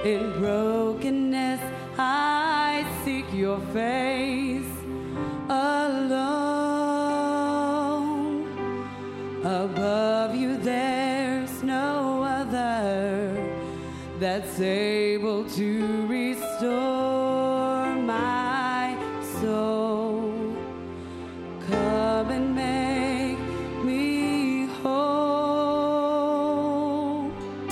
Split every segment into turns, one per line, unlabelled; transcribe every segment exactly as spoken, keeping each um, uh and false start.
In brokenness, I seek your face alone. Above you, there's no other that's able to restore my soul. Come and make me whole.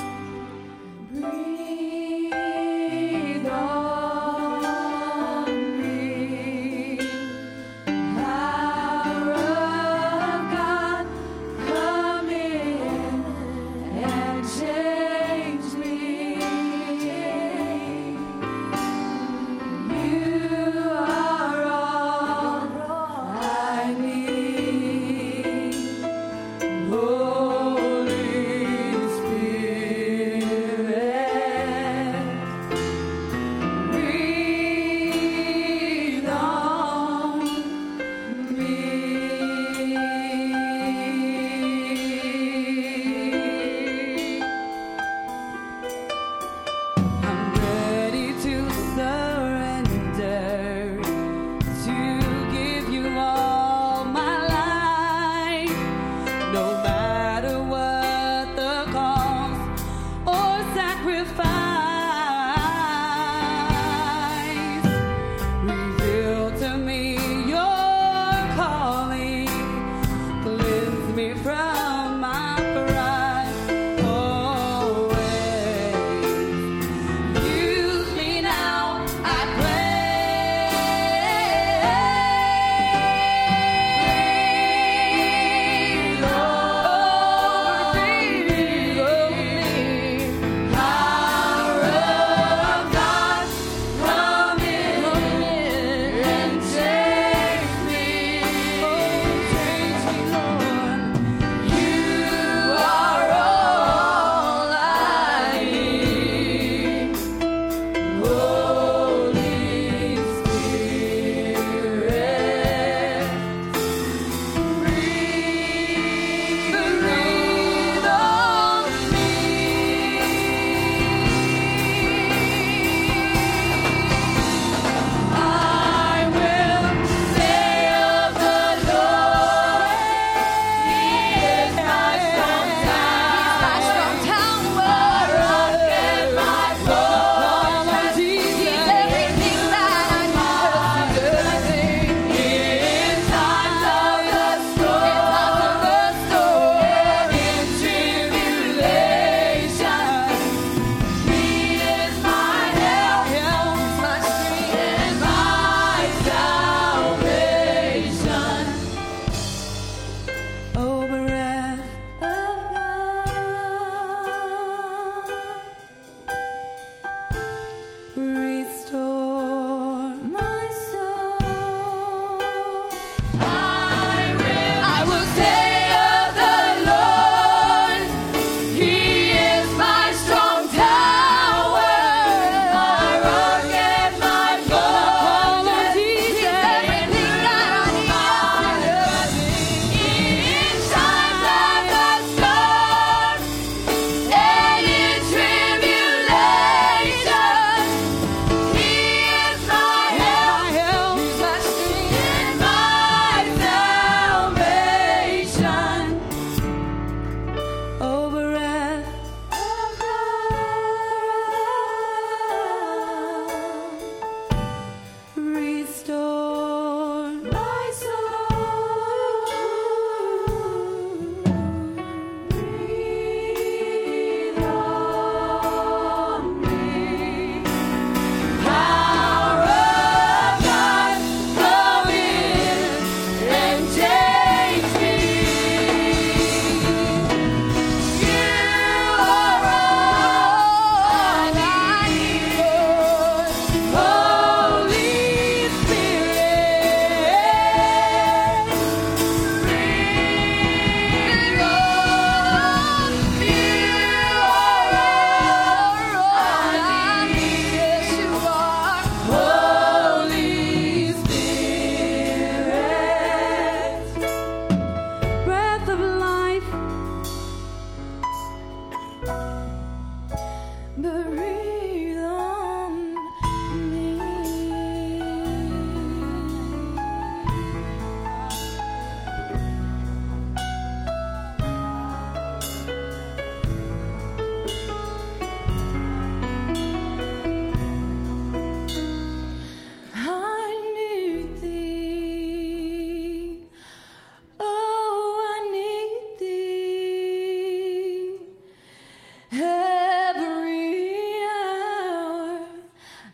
Breathe on me. Power of God, come in and change me. You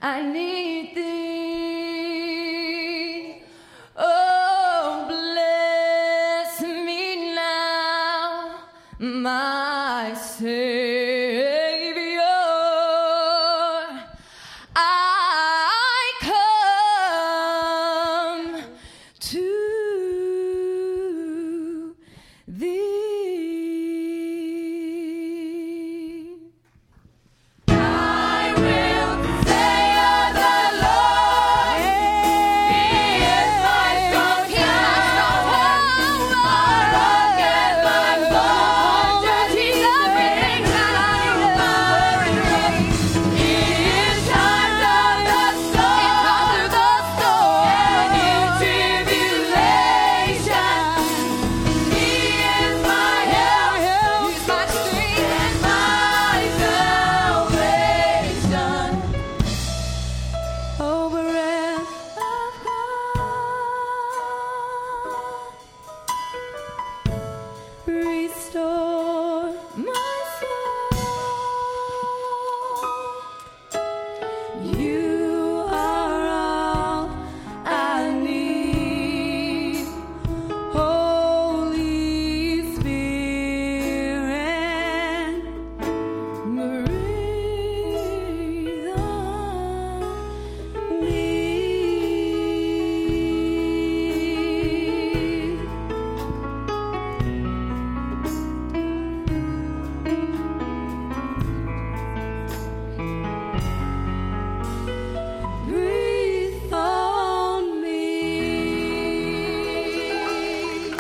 I need thee. Oh, bless me now, my Savior. I come to thee. I will say of the Lord, He is my strong tower, my rock and my fortress. He brings me out of in times of the storm, and in tribulation. He is my help, He's my strength and my salvation. Oh, breath of God, restore my soul. You are all I need, Holy Spirit. Breathe on me. Breathe on me.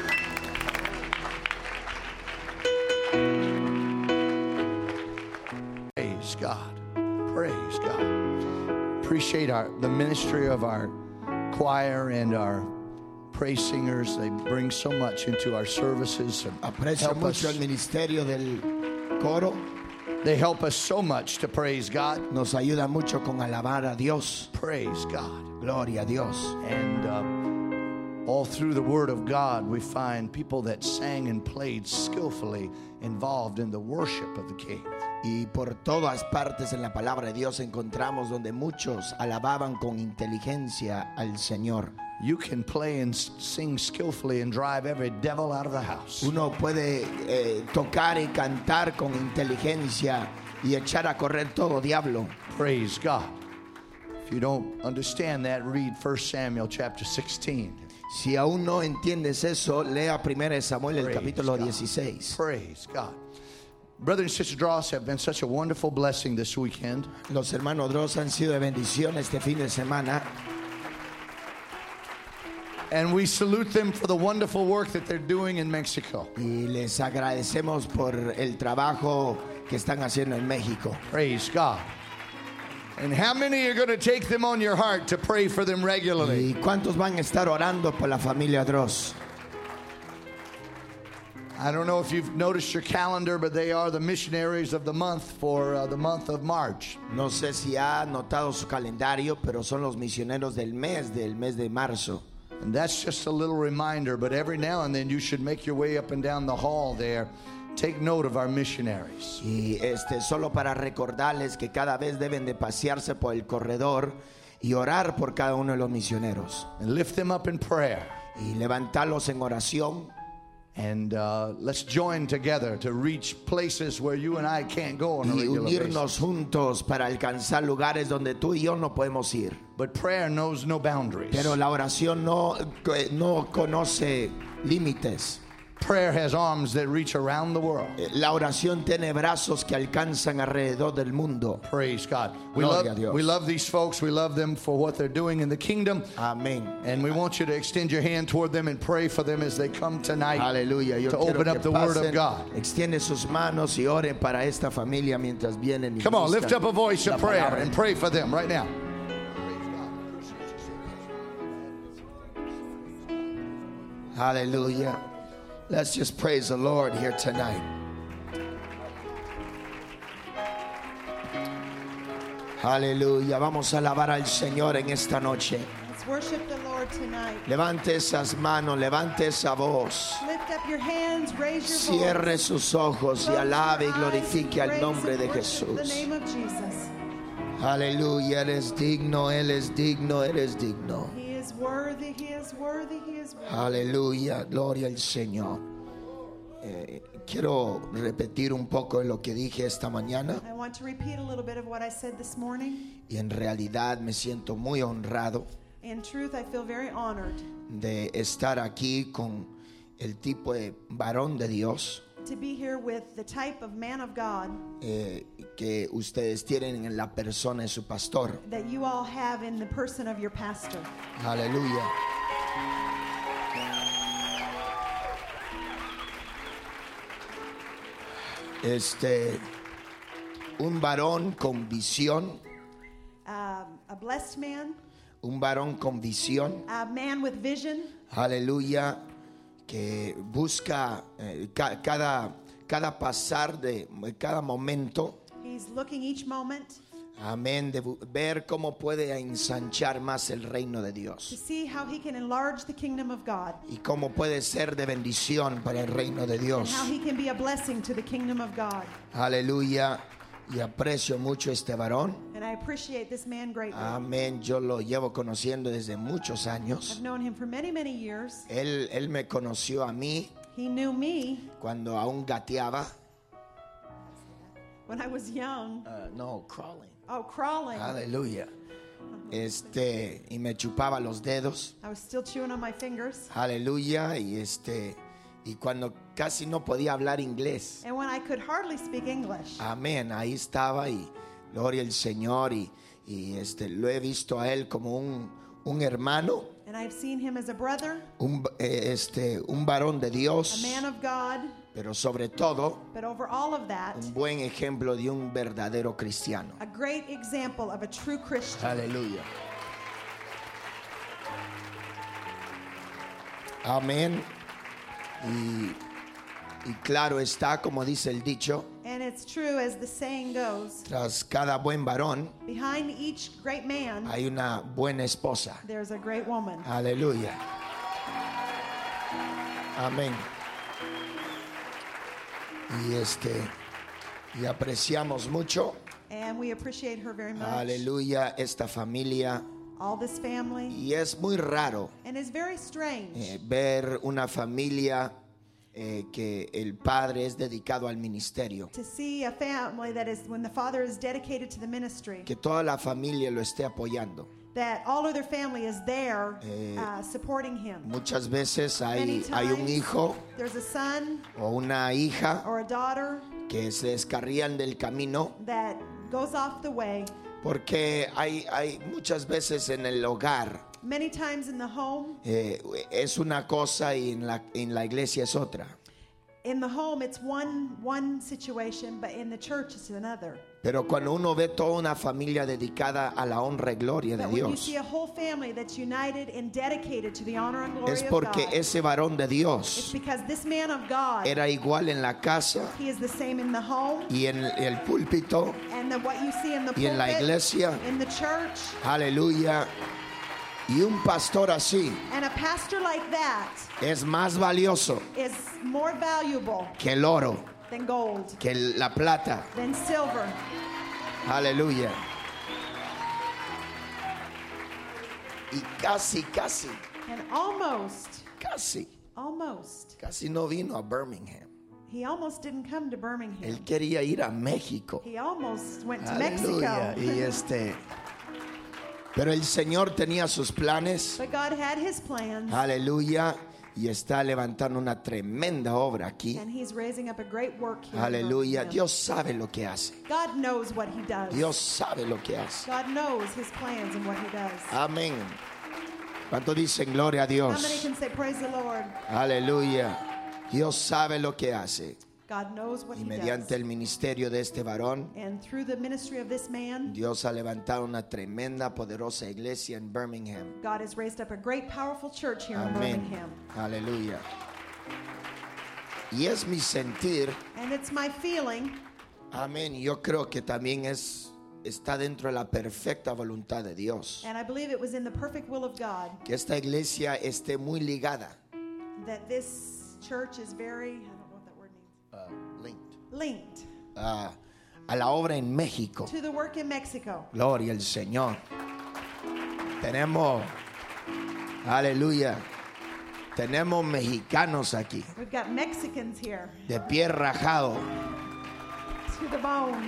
Praise God. Praise God. Appreciate our the ministry of our choir and our praise singers. They bring so much into our services and
Aprecio
help
mucho el
us.
ministerio del coro.
They help us so much to praise God.
Nos ayuda mucho con alabar a Dios.
Praise God.
Gloria a Dios.
And uh, all through the Word of God, we find people that sang and played skillfully involved in the worship of the King.
Y por todas partes en la palabra de Dios encontramos donde muchos alababan con inteligencia al Señor.
You can play and s- sing skillfully and drive every devil out of the house.
Uno puede eh, tocar y cantar con inteligencia y echar a correr todo diablo.
Praise God. If you don't understand that, read First Samuel chapter sixteen.
Si aún no entiendes eso, lea primero Samuel el
Praise
capítulo
God.
dieciséis.
Praise God. Brother and Sister Dross have been such a wonderful blessing this weekend.
Los hermanos Dross han sido de bendición este fin de semana.
And we salute them for the wonderful work that they're doing in Mexico.
Y les agradecemos por el trabajo que están haciendo en México.
Praise God. And how many are going to take them on your heart to pray for them regularly?
¿Y cuántos van a estar orando por la familia Dross?
I don't know if you've noticed your calendar, but they are the missionaries of the month for uh, the month of March.
No sé si ha notado su calendario, pero son los misioneros del mes, del mes de marzo.
And that's just a little reminder, but every now and then you should make your way up and down the hall there. Take note of our missionaries.
Y este solo para recordarles que cada vez deben de pasearse por el corredor y orar por cada uno de los misioneros.
And lift them up in prayer.
Y levantarlos en oración.
And uh, let's join together to reach places where you and I can't go on a
Y
regular
unirnos
basis.
juntos para alcanzar lugares donde tú y yo no podemos ir.
But prayer knows no boundaries.
Pero la oración no, no conoce límites.
Prayer has arms that reach around the world.
La oración tiene brazos que alcanzan alrededor del mundo.
Praise God. We
Gloria a
love,
Dios.
we love these folks. We love them for what they're doing in the kingdom.
Amén.
And we want you to extend your hand toward them and pray for them as they come tonight
Aleluya. Yo
to
quiero
open
que
up the Word of
pasen,
God.
extiende sus manos y oren para esta familia mientras vienen. y
Come on,
buscan
lift up a voice
la
of prayer
palabra.
and pray for them right now.
Hallelujah. Let's just praise the Lord here tonight. Aleluya. Vamos a alabar al Señor en esta noche.
Let's worship the Lord tonight.
Levante esas manos, levante esa voz.
Lift up your hands, raise your
Cierre
voice.
sus ojos y
Close
alabe y
your eyes
glorifique
and
al
praise
nombre
and
de
worship the
Jesús.
name of Jesus.
Aleluya, eres digno, Él es digno, eres digno.
He is worthy, he is worthy, he is worthy.
Aleluya, gloria al Señor. Eh, quiero repetir un poco de lo que dije esta mañana
I want to repeat a little bit of what I said this morning.
y en realidad me siento muy honrado
In truth, I feel very honored
de estar aquí con el tipo de varón de Dios
to be here with the type of man of God
eh, que ustedes tienen en la persona de su pastor.
that you all have in the person of your pastor.
Aleluya. Este, un varón con visión,
Um, a blessed man,
un varón con visión,
a man with vision,
aleluya, que busca eh, ca- cada, cada pasar de cada momento,
he's looking each moment
amén, de bu- ver cómo puede ensanchar más el reino de
to
Dios
see how he can enlarge the kingdom of God
y cómo puede ser de bendición para el reino de
and
Dios.
how he can be a blessing to the kingdom of God.
Aleluya. Y aprecio mucho este varón.
And I appreciate this man greatly.
Amén. Yo lo llevo conociendo desde muchos
I've
años.
known him for many, many years.
Él, él me conoció a mí
He knew me
cuando aún gateaba.
when I was young.
Uh, no, crawling.
Oh, crawling.
Aleluya. Este, y me chupaba los dedos.
I was still chewing on my fingers.
Aleluya. Y este, y cuando casi no podía hablar inglés.
And when I could hardly speak English,
Amén. Ahí estaba y gloria al Señor. Y, y este, lo he visto a él como un, un hermano.
and I've seen him as a brother,
Un, eh, este, un varón de
a
Dios,
man of God,
pero sobre todo
but over all of that,
un buen ejemplo de un verdadero cristiano.
a great example of a true Christian.
Aleluya. Amén. Y, y claro está, como dice el dicho,
And it's true, as the saying goes,
tras cada buen varón
behind each great man,
hay una buena esposa.
there's a great woman.
Aleluya. Amén. Y este y apreciamos mucho,
And we appreciate her very much.
aleluya, esta familia.
All this family.
Y es muy raro
And it's very strange
eh, ver una familia eh, que el padre es dedicado al ministerio,
to see a family that is, when the father is dedicated to the ministry,
que toda la familia lo esté apoyando.
that all of their family is there
Eh,
uh, supporting him.
Muchas veces
Many
hay, hay un
times,
hijo
there's a son
o una hija
or a daughter
que se descarrían del camino
that goes off the way.
porque hay, hay muchas veces en el hogar
Many times in the home,
eh, es una cosa y en la, en la iglesia es otra.
in the home it's one one situation, but in the church it's another.
Pero cuando uno ve toda una familia dedicada a la honra y gloria de
But when you
Dios,
see a whole family that's united and dedicated to the honor and glory
es
of
porque
God,
ese varón de
it's
Dios
because this man of God,
era igual en la casa
he is the same in the home
y en el púlpito
and then what you see in the
y en la
pulpit,
iglesia.
in the church.
Aleluya. Y un pastor así
And a pastor like that
es más valioso
is more valuable
que el oro,
than gold,
que la plata.
than silver.
Aleluya. Y casi, casi,
And almost,
casi,
almost,
casi no vino a Birmingham.
he almost didn't come to Birmingham.
Él quería ir a México.
He almost went to
Aleluya.
Mexico.
Y este, pero el Señor tenía sus planes.
But God had his plans,
Aleluya. Y está levantando una tremenda obra aquí.
and he's raising up a great work here. in
Aleluya.
Birmingham.
Dios sabe lo que hace.
God knows what he does.
Dios sabe lo que hace.
God knows his plans and what he does.
Amén. ¿Cuánto dicen gloria a
How many
Dios?
can say praise the Lord?
Aleluya. Dios sabe lo que hace.
God knows what
Y
he
mediante
does.
el ministerio de este varón,
And through the ministry of this man,
Dios ha levantado una tremenda, poderosa iglesia en Birmingham.
God has raised up a great, powerful church here in
Amén.
Birmingham.
Aleluya. Y es mi sentir,
And it's my feeling,
amén, yo creo que también es está dentro de la perfecta voluntad de Dios,
and I believe it was in the perfect will of God,
que esta iglesia esté muy ligada,
that this church is very, I don't know what that word means,
uh, linked,
linked
a, a la obra en México.
to the work in Mexico.
Gloria al Señor. Tenemos, aleluya, tenemos mexicanos aquí,
We've got Mexicans here
de pie rajado,
to the bone.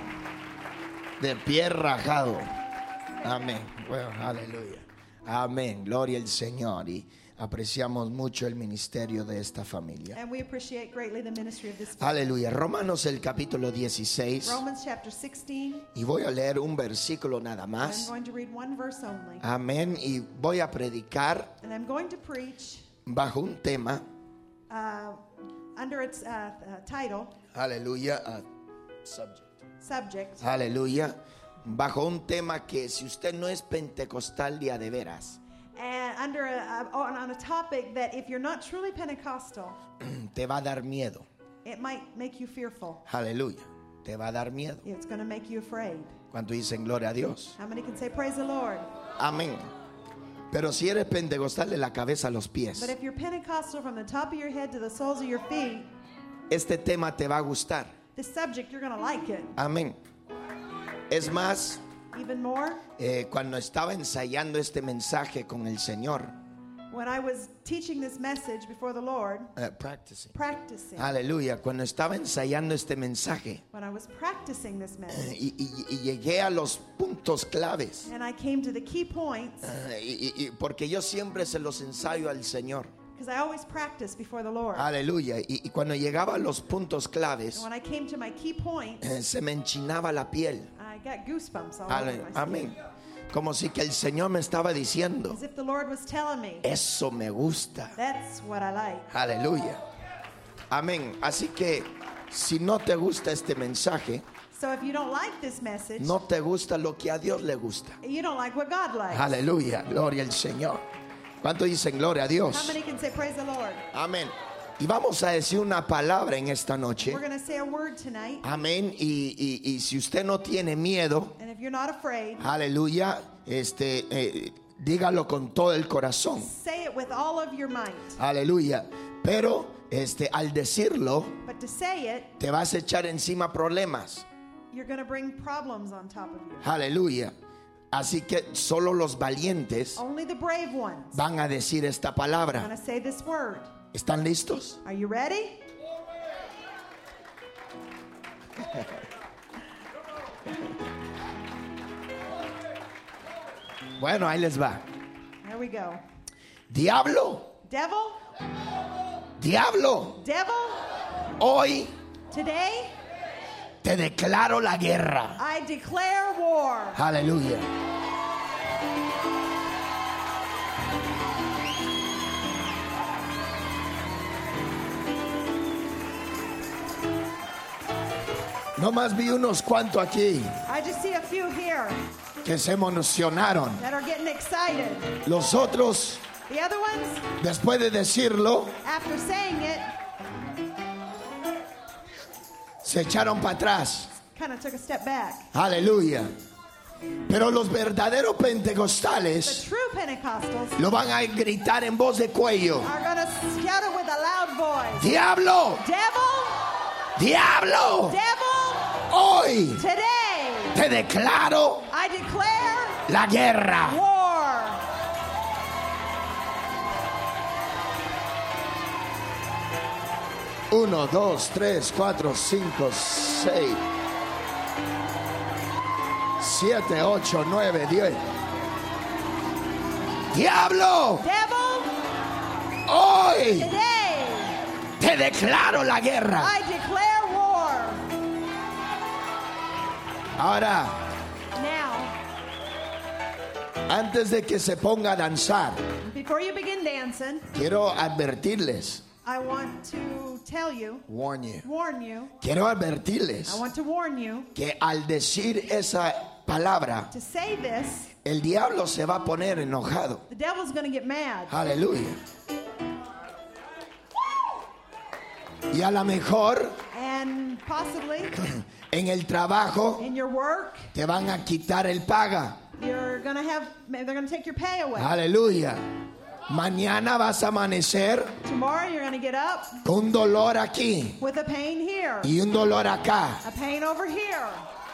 de pie rajado. Amén. Bueno, aleluya. Amén. Gloria al Señor. Y apreciamos mucho el ministerio de esta familia.
And we appreciate greatly the ministry of this family.
Aleluya. Romanos el capítulo dieciséis.
Romans chapter sixteen.
Y voy a leer un versículo nada
I'm
más.
going to read one verse only.
Amén. Y voy a predicar
And I'm going to preach
bajo un tema.
uh, under its uh, uh, title,
Aleluya. uh, subject.
subject,
Aleluya. Bajo un tema que si usted no es pentecostal de a de veras,
and under a, a, on on a topic that if you're not truly Pentecostal,
te va a dar miedo.
it might make you fearful.
Aleluya. Te va a dar miedo.
It's going to make you afraid.
¿Cuánto dicen gloria a Dios?
How many can say praise the Lord?
Amén. Pero si eres pentecostal de la cabeza a los pies,
But if you're Pentecostal from the top of your head to the soles of your feet,
este tema te va a gustar.
this subject, you're going to like it.
Amén. Es más,
Even more,
eh, cuando estaba ensayando este mensaje con el Señor,
when I was teaching this message before the Lord,
eh, practicing.
practicing,
Aleluya. Cuando estaba ensayando este mensaje
when I was practicing this
eh,
message,
y, y- y llegué a los puntos claves,
and I came to the key points,
eh, y- y- y porque yo siempre se los ensayo al Señor.
because I always practice before the Lord.
Aleluya. Y, y cuando llegaba a los puntos claves,
And when I came to my key points,
eh, se me enchinaba la piel.
I got goosebumps all
Ale-
over my skin.
Amén. Como si que el Señor me estaba diciendo,
As if the Lord was telling me,
eso me gusta.
that's what I like.
Aleluya. Amén. Así que si no te gusta este mensaje,
So if you don't like this message,
no te gusta lo que a Dios le gusta.
you don't like what God likes.
Aleluya. Gloria al Señor. ¿Cuánto dicen gloria a
How
Dios?
many can say praise the Lord?
Amén. Y vamos a decir una palabra en esta noche.
We're going to say a word tonight.
Amén. Y, y- y si usted no tiene miedo,
And if you're not afraid,
aleluya, este, eh, dígalo con todo el corazón.
say it with all of your might.
Aleluya. Pero este, al decirlo,
But to say it,
te vas a echar encima problemas.
you're going to bring problems on top of you.
Aleluya. Así que solo los valientes
Only the brave ones
van a decir esta
are going
palabra.
to say this word.
¿Están listos?
Are you ready?
Bueno, ahí les va.
There we go.
Diablo,
Devil,
diablo,
devil,
hoy
today
te declaro la guerra.
I declare war.
Aleluya. No más vi unos cuantos aquí
I just see a few here
que se emocionaron.
that are getting excited.
Los otros,
The other ones,
después de decirlo,
after saying it,
se echaron para atrás.
kind of took a step back.
Aleluya. Pero los verdaderos
The
pentecostales
true Pentecostals
lo van a gritar en voz de cuello.
are going to shout it with a loud voice.
Diablo,
Devil,
diablo,
devil,
hoy
today
te declaro
I declare
la guerra.
war.
Uno, dos, tres, cuatro, cinco, seis, siete, ocho, nueve, diez. Diablo,
Devil,
hoy
today
te declaro la guerra.
I declare war.
Ahora,
Now,
antes de que se ponga a danzar,
before you begin dancing,
quiero advertirles,
I want to tell you,
warn you,
warn you,
quiero advertirles
I want to warn you
que al decir esa palabra,
to say this,
el diablo se va a poner enojado.
the devil's going to get mad.
Aleluya. Y a lo mejor
And possibly
en el trabajo
in your work,
te van a quitar el paga.
you're going to have, they're going to take your pay away.
Aleluya. Mañana vas a amanecer
Tomorrow you're going to get up
con un dolor aquí
with a pain here,
y un dolor acá.
a pain over here.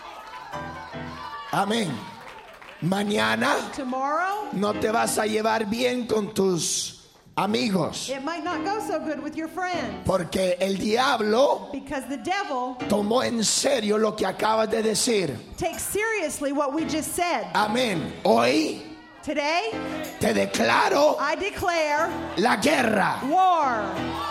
Amén. Mañana
Tomorrow,
no te vas a llevar bien con tus amigos,
it might not go so good with your friends
porque el diablo
because the devil
tomó en serio lo que acabas de decir.
takes seriously what we just said.
Amén. Hoy
Today,
te declaro
I declare
la guerra.
war.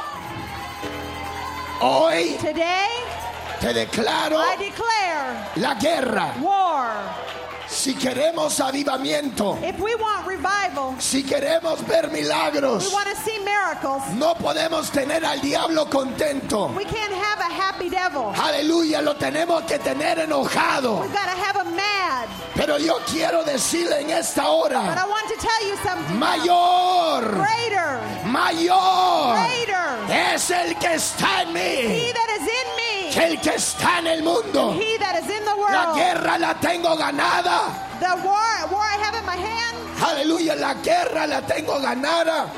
Hoy
Today,
te declaro
I declare
la guerra.
war.
Si queremos avivamiento,
If we want revival,
si queremos ver
we
milagros,
want to see miracles,
no podemos tener al diablo contento.
we can't have a happy devil.
Aleluya, lo tenemos que tener enojado.
We've got to have him mad.
Pero yo quiero decirle en esta
But
hora,
I want to tell you something.
mayor,
Greater,
mayor
greater,
es el que está en
he
mí
that is in me,
que el que está en el mundo.
he that is in the
La
world.
guerra la tengo ganada.
The war, war I have in my hand,
Aleluya, la guerra la tengo ganada.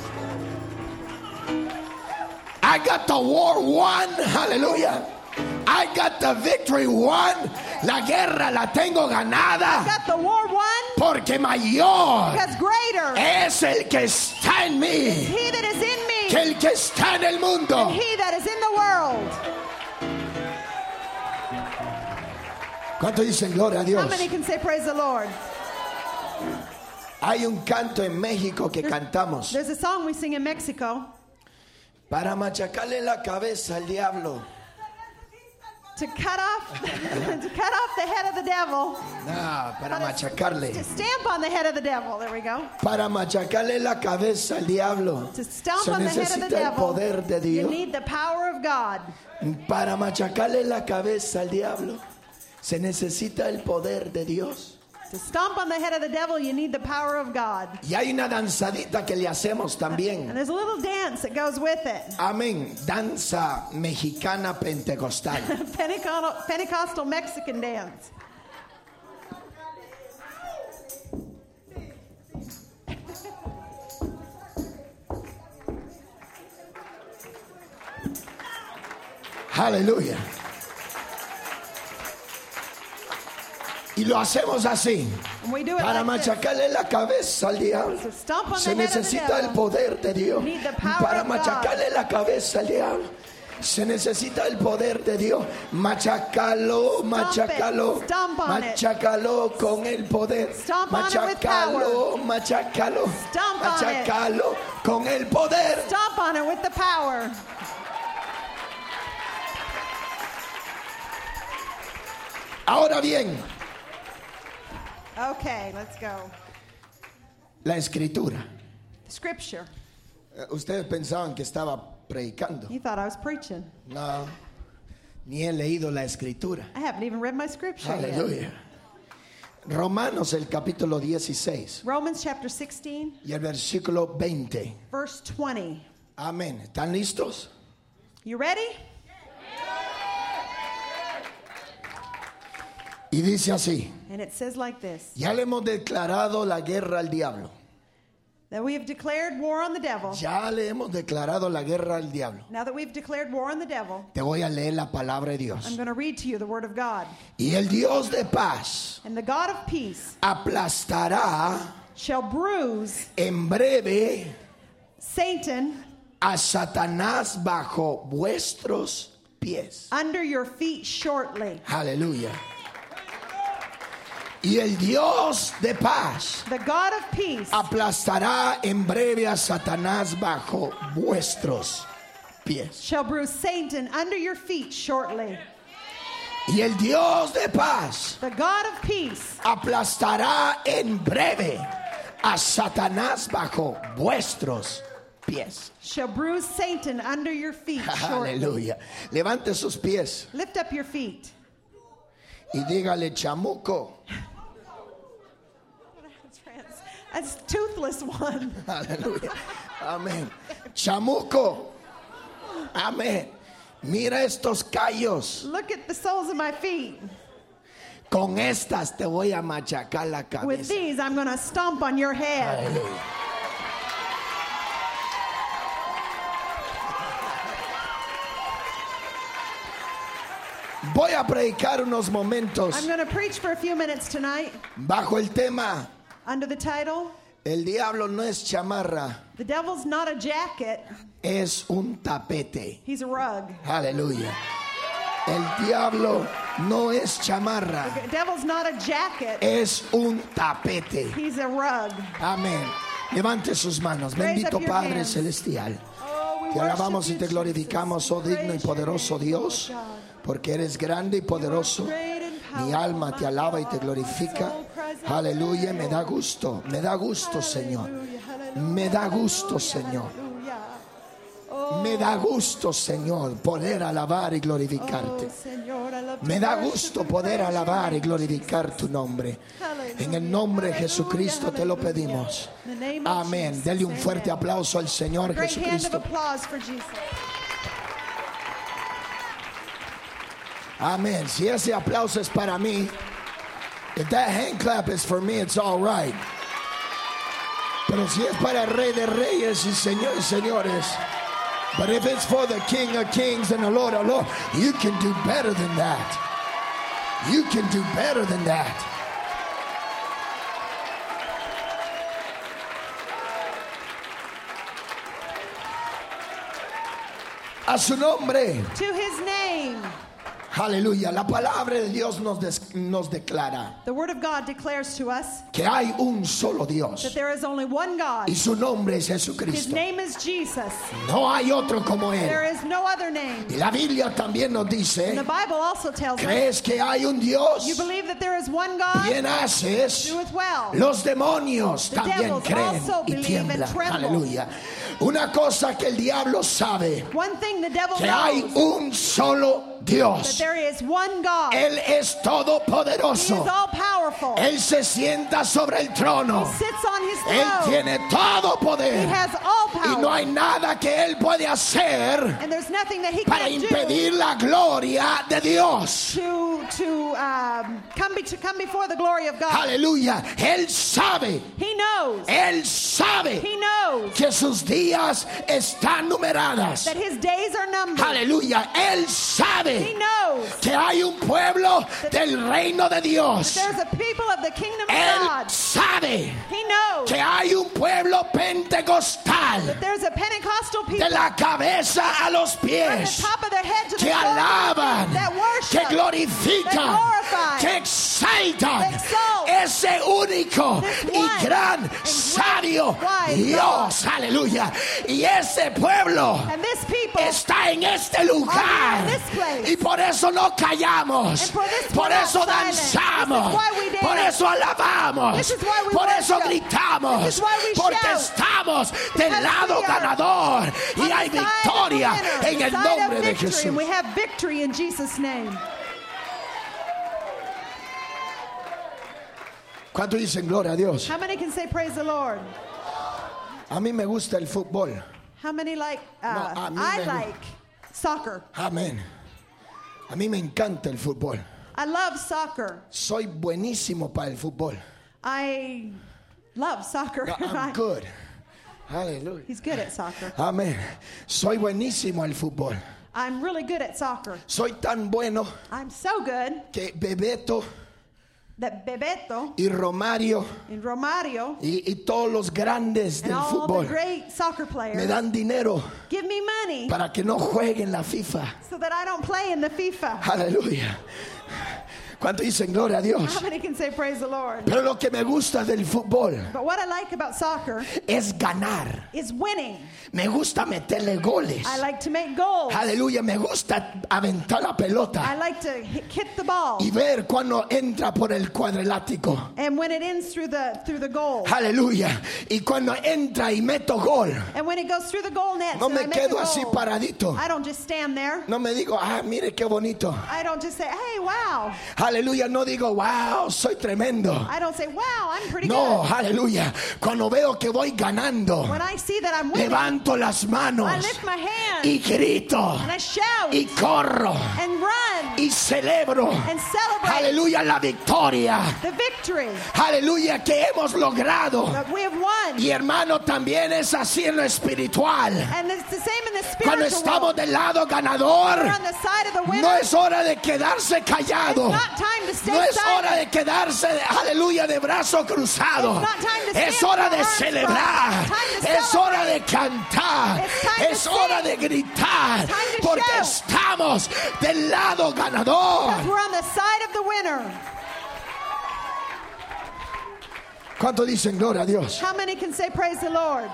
I got the war won. Hallelujah. I got the victory won. La guerra la tengo ganada.
got the war won,
Porque mayor
because greater
es el que está en mí
he that is in me,
que el que está en el mundo.
he that is in the world.
¿Cuánto dicen gloria a
How
Dios?
many can say praise the Lord?
Hay un canto en México que cantamos
There's a song we sing in Mexico
para machacarle la cabeza al diablo.
to cut off to cut off the head of the devil.
Ah, para machacarle.
To stamp on the head of the devil. There we go.
Para machacarle la cabeza al diablo
To stamp
se
on the head of the
necesita el
devil.
poder de
You
Dios.
need the power of God.
Para machacarle la cabeza al diablo se necesita el poder de Dios.
To stomp on the head of the devil, you need the power of God.
Y hay una danzadita que le hacemos
And
también.
there's a little dance that goes with it.
Amén. Danza mexicana pentecostal.
Pentecostal, Pentecostal Mexican dance.
Aleluya. Y lo hacemos así.
And we do it
Para
like this.
machacarle la cabeza al diablo
To stomp on
se
the head of the
necesita el
devil.
poder de Dios.
Need the power
Para
of God.
machacarle la cabeza al diablo se necesita el poder de Dios. Machacalo, machacalo,
Stomp on it.
machacalo con el poder.
Stomp on it with
Machacalo, machacalo,
Stomp on it.
machacalo con el poder.
Stomp on it with the power.
Ahora bien,
Okay, let's go.
la escritura.
Scripture.
Eh, Ustedes pensaban que estaba predicando.
You thought I was preaching.
No, ni he leído la escritura.
I haven't even read my scripture yet.
Aleluya. Romanos el capítulo dieciséis
Romans chapter sixteen,
y el versículo veinte.
verse twenty.
Amén. ¿Están listos?
You ready?
Y dice así:
And it says like this.
ya le hemos declarado la guerra al diablo.
That we have declared war on the devil.
Ya le hemos declarado la guerra al diablo.
Now that we've declared war on the devil,
Te voy a leer la palabra de
I'm
Dios.
going to read to you the word of God.
Y el Dios de paz
And the God of peace
aplastará
shall bruise
en breve
Satan
a Satanás bajo vuestros pies.
under your feet shortly.
Aleluya. Y el Dios de paz
The God of peace
aplastará en breve a Satanás bajo vuestros pies.
shall bruise Satan under your feet shortly.
Y el Dios de paz
The God of peace
aplastará en breve a Satanás bajo vuestros pies.
shall bruise Satan under your feet shortly.
Aleluya. Levante sus pies
Lift up your feet.
y dígale: chamuco.
That's toothless one.
Aleluya. Amén. Chamuco. Amén. Mira estos callos.
Look at the soles of my feet.
Con estas te voy a machacar la
With
cabeza.
these, I'm going to stomp on your head.
Aleluya. Voy a predicar unos momentos
I'm going to preach for a few minutes tonight
bajo el tema
under the title,
El diablo no es chamarra,
The Devil's Not a Jacket,
es un tapete.
He's a rug.
Aleluya. El diablo no es chamarra,
The Devil's not a jacket,
es un tapete.
He's a rug.
Amén. Levante sus manos.
Raise
Bendito
up your
Padre
hands.
Celestial.
Oh, we
Te alabamos y
worship
te
you,
glorificamos, oh
Jesus.
digno y
Praise your
poderoso
name,
Dios,
Lord God.
porque eres grande y poderoso.
Great and
Mi
powerful,
alma te
my
alaba y
God.
te glorifica.
My soul cries out,
Aleluya, me da gusto, me da gusto, Señor.
Hallelujah, hallelujah,
Me da gusto,
hallelujah,
Señor.
hallelujah. Oh,
Me da gusto, Señor, poder alabar y glorificarte.
oh, Señor, I love to
Me da
worship
gusto
and
poder
praise your
alabar y
name.
glorificar tu nombre. En el nombre de Jesucristo te lo pedimos.
In the name of
Amén.
Jesus,
Dele un fuerte
amen.
aplauso al Señor
Great hand of
Jesucristo.
applause for Jesus.
Amén. Si ese aplauso es para mí, if that hand clap is for me, it's all right. Pero si es para el Rey de Reyes y Señor y Señores, but if it's for the King of Kings and the Lord of Lords, you can do better than that. You can do better than that. A su nombre.
To his name.
Aleluya. La palabra de Dios nos, des- nos declara
The word of God declares to us
que hay un solo
that
Dios
there is only one God.
y su nombre es
His
Jesucristo.
name is Jesus.
No hay otro como
There
Él.
is no other name.
Y la Biblia también nos
And the
dice,
Bible also tells us,
¿crees que hay un Dios?
you believe that there is one God?
Bien haces.
Do it well.
Los demonios
The
también
devils
creen
also
y
believe and
tiemblan.
tremble.
Aleluya. Una cosa que el diablo sabe,
One thing the devil
que hay
knows,
un solo
that
Dios.
there is one God.
Él es
He is
todopoderoso.
all powerful.
Él se sienta sobre el trono.
He sits on his
Él
throne.
tiene todo
He
poder.
has all
Y no
power.
hay nada que Él puede hacer
And there's nothing that he
para
can do
impedir la gloria de Dios.
to to um, come be, to come before the glory of God.
Aleluya. Él sabe,
He knows.
Él sabe
He knows
que sus días están numeradas.
that his days are numbered.
Aleluya. Él
He
sabe
knows
que hay un pueblo del reino de Dios.
there's a people of the kingdom of
Él
God.
sabe
He knows
que hay un pueblo pentecostal
that there's a Pentecostal people
de la cabeza a los
from the
pies
top of their head to the
que
sole of their
alaban,
feet, that
que
worship,
glorifican,
that glorify,
que exaltan
that exalt
ese único
this
y
one
gran
and great
sabio
wise
Dios. Aleluya. Y ese pueblo
and this people
está en este lugar
in this place.
y por eso no callamos,
And for this
por
we're not
eso
silent.
danzamos,
This is why we dance.
por eso alabamos,
This is why we
por eso
worship.
gritamos,
This is why we
porque
shout.
estamos del
Because
lado
we are
ganador y
on
hay
the side of the
victoria
winner,
en
the
el
side of
nombre de
victory,
Jesús.
and we have victory in Jesus' name.
¿Cuánto dicen gloria a Dios?
How many can say praise the Lord?
A mí me gusta el fútbol.
How many like? Uh,
No, a mí
I
me gu-
like soccer.
Amén. A mí me encanta el fútbol.
I love soccer.
Soy buenísimo para el fútbol.
I love soccer.
No, I'm good. Aleluya.
He's good at soccer.
Amén. Soy buenísimo al fútbol.
I'm really good at soccer.
Soy tan bueno
I'm so good
que Bebeto
that Bebeto
y Romario
and Romario
y, y todos los grandes
and
del
all the
fútbol
great soccer
me
players
dan dinero
give me money
para que no jueguen la FIFA.
so that I don't play in the FIFA.
Aleluya. ¿Cuánto dicen gloria a Dios?
How many can say praise the Lord?
Pero lo que me gusta del fútbol
But what I like about soccer
es ganar.
is winning.
Me gusta meterle goles.
I like to make goals.
Aleluya, me gusta aventar la
I
pelota
like to hit, hit the ball.
y ver cuando entra por el cuadrilátero.
And when it ends through the through the goal.
Aleluya. Y cuando entra y meto gol,
And when it goes through the goal net,
no
and I
me
make
quedo
a
así
goal,
paradito.
I don't just stand there.
No me digo, ah, mire qué bonito.
I don't just say, hey, wow.
aleluya, no digo, wow, soy tremendo.
I don't say, wow, I'm pretty
No,
good.
aleluya. Cuando veo que voy ganando,
When I see that I'm winning,
levanto las manos
I lift my hand
y grito
and I shout
y corro
and run
y celebro,
and celebrate
aleluya, la victoria,
the victory
aleluya, que hemos logrado.
that we have won.
Y hermano, también es así en lo espiritual.
And it's the same in the
Cuando
spiritual
estamos
world.
del lado ganador,
We're on the side of the winner.
no es hora de quedarse callado.
It's not time to stay
No es
silent.
hora de quedarse, aleluya, de brazo cruzado.
It's not time to
Es
stand
hora
with
de
our arms
celebrar.
crossed. It's time to
Es hora de
celebrate.
cantar.
It's time to
Es hora
sing.
de gritar.
It's time to
Porque
shout.
estamos del lado ganador.
Because we're on the side of the winner.
¿Cuánto dicen gloria a Dios?
How many can say praise the Lord?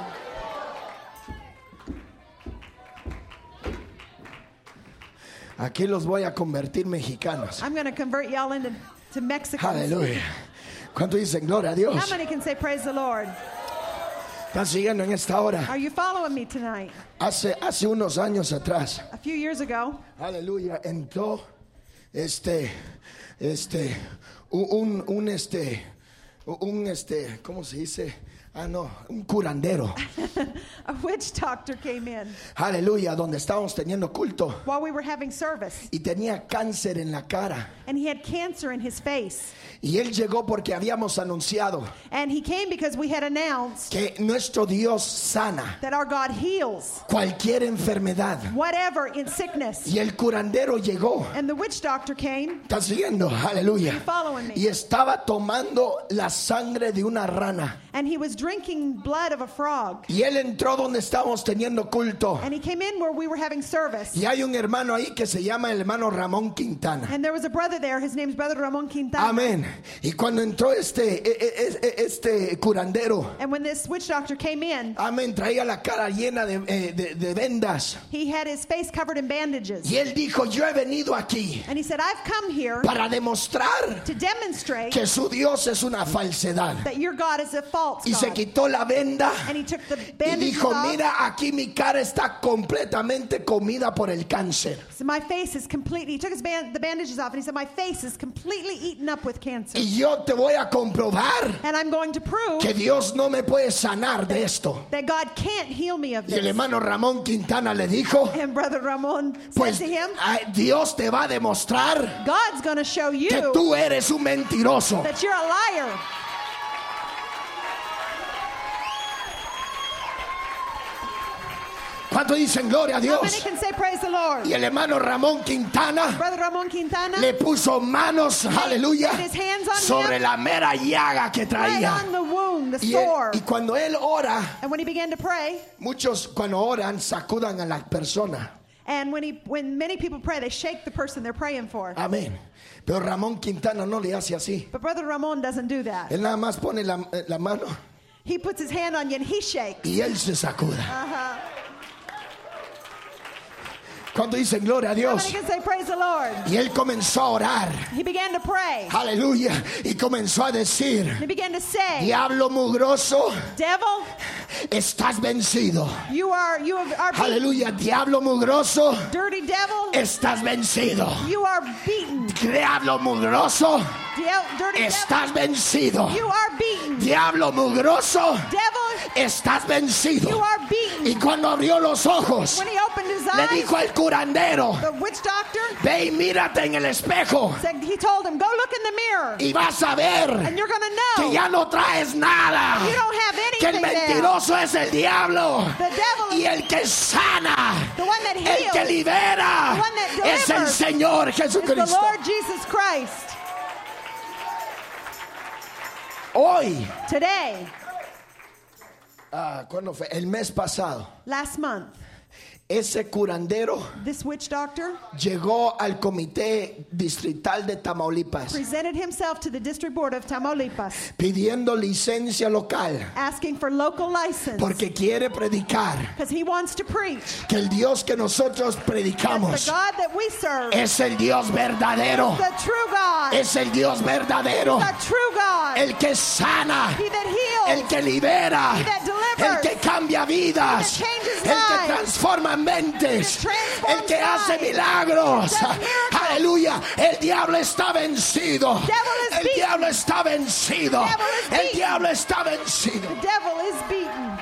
Aquí los voy a convertir mexicanos.
I'm going to convert y'all into to Mexicans.
Aleluya. ¿Cuánto dicen gloria a Dios?
How many can say praise the Lord?
¿Están siguiendo en esta hora?
Are you following me tonight?
Hace, hace unos años atrás,
A few years ago,
aleluya, entró este, este, un, un, este, un, este, ¿cómo se dice? Ah, no, un curandero.
a witch doctor came in
Aleluya, donde estábamos teniendo culto.
while we were having service,
Y tenía cáncer en la cara.
and he had cancer in his face.
Y él llegó porque habíamos anunciado
And he came because we had announced
que nuestro Dios sana
that our God heals
cualquier enfermedad.
whatever in sickness.
Y el curandero llegó.
And the witch doctor came,
¿Estás siguiendo? Aleluya.
following me.
Y estaba tomando la sangre de una rana.
and he was drinking blood of a frog.
Y él entró donde estábamos teniendo culto.
And he came in where we were having service.
Y hay un hermano ahí que se llama el hermano Ramón Quintana.
And there was a brother there. His name's Brother Ramon Quintana.
Amén. Y cuando entró este, e- e- e- este curandero,
And when this witch doctor came in,
amén, traía la cara llena de, eh, de- de vendas.
he had his face covered in bandages.
Y él dijo, yo he venido aquí
And he said, I've come here
para demostrar
to demonstrate
que su Dios es una falsedad.
that your God is a false
Y se
God.
quitó la venda
And he took the
y
bandages
dijo,
off.
mira, aquí mi cara está completamente comida por el cáncer.
So my face is completely, he took his band, the bandages off, and he said, my face is completely eaten up with cancer.
Y yo te voy a comprobar
And I'm going to prove
que Dios no me puede sanar de esto.
that God can't heal me of
Y el
this.
hermano Ramón Quintana le dijo,
And Brother Ramon
pues
said to him,
ay, Dios te va a demostrar
God's going to show you
que tú eres un mentiroso.
that you're a liar.
¿Cuánto dicen gloria a
How many
Dios?
can say praise the Lord?
Y el hermano Ramón Quintana
Brother Ramon Quintana,
le puso manos, aleluya,
laid his hands on
sobre
him.
la mera llaga que
right
traía.
on the wound, the
Y, él-
sore.
y cuando él ora,
And when he began to pray,
muchos cuando oran sacudan a la persona.
and when he, when many people pray, they shake the person they're praying for.
Amén. Pero Ramón Quintana no le hace así.
But Brother Ramon doesn't do that.
Él nada más pone la, la mano
He puts his hand on you and he shakes.
y él se sacuda.
Uh-huh.
Cuando dicen gloria a
How
Dios.
many can say praise the Lord?
Y él comenzó a orar.
He began to pray.
Aleluya. Y comenzó a decir,
And he began to say,
diablo mugroso,
devil,
estás vencido.
you are, you are beaten.
Aleluya. Diablo mugroso,
Dirty devil,
estás vencido.
you are beaten.
Diablo mugroso,
Dia- dirty devil,
estás vencido.
you are beaten.
Diablo mugroso,
Devil,
estás
you
vencido.
are beaten.
Y cuando abrió los ojos,
When he opened his
le
eyes,
dijo al curandero,
the witch doctor
ve y mírate en el espejo
said, he told him, go look in the mirror
y vas a ver
and you're going to
que
know
ya no traes nada.
you don't have
Que el
anything there.
mentiroso es el diablo.
The devil
Y el que sana,
The one that
el que
heals,
libera,
the one that
es el
delivers
Señor
is the
Jesucristo.
Lord Jesus Christ.
Hoy,
Today,
ah, ¿cuándo fue? El mes pasado,
last month,
ese curandero
this witch doctor
llegó al comité distrital de Tamaulipas
presented himself to the district board of Tamaulipas
pidiendo licencia local
asking for local license
porque quiere predicar
because he wants to preach
que el Dios que nosotros
that
predicamos
the God that we serve,
es el Dios verdadero,
the true God,
es el Dios verdadero,
the true God,
el que sana,
he that heals,
el que libera,
he that delivers,
el
births.
que cambia vidas,
He that changes
el que
lives.
transforma mentes,
He that transforms
el que hace
lives.
milagros.
Does miracles.
Aleluya, el diablo está vencido.
Devil is
El
beaten.
diablo está vencido.
Devil is
El
beaten.
diablo está vencido.
The devil is beaten.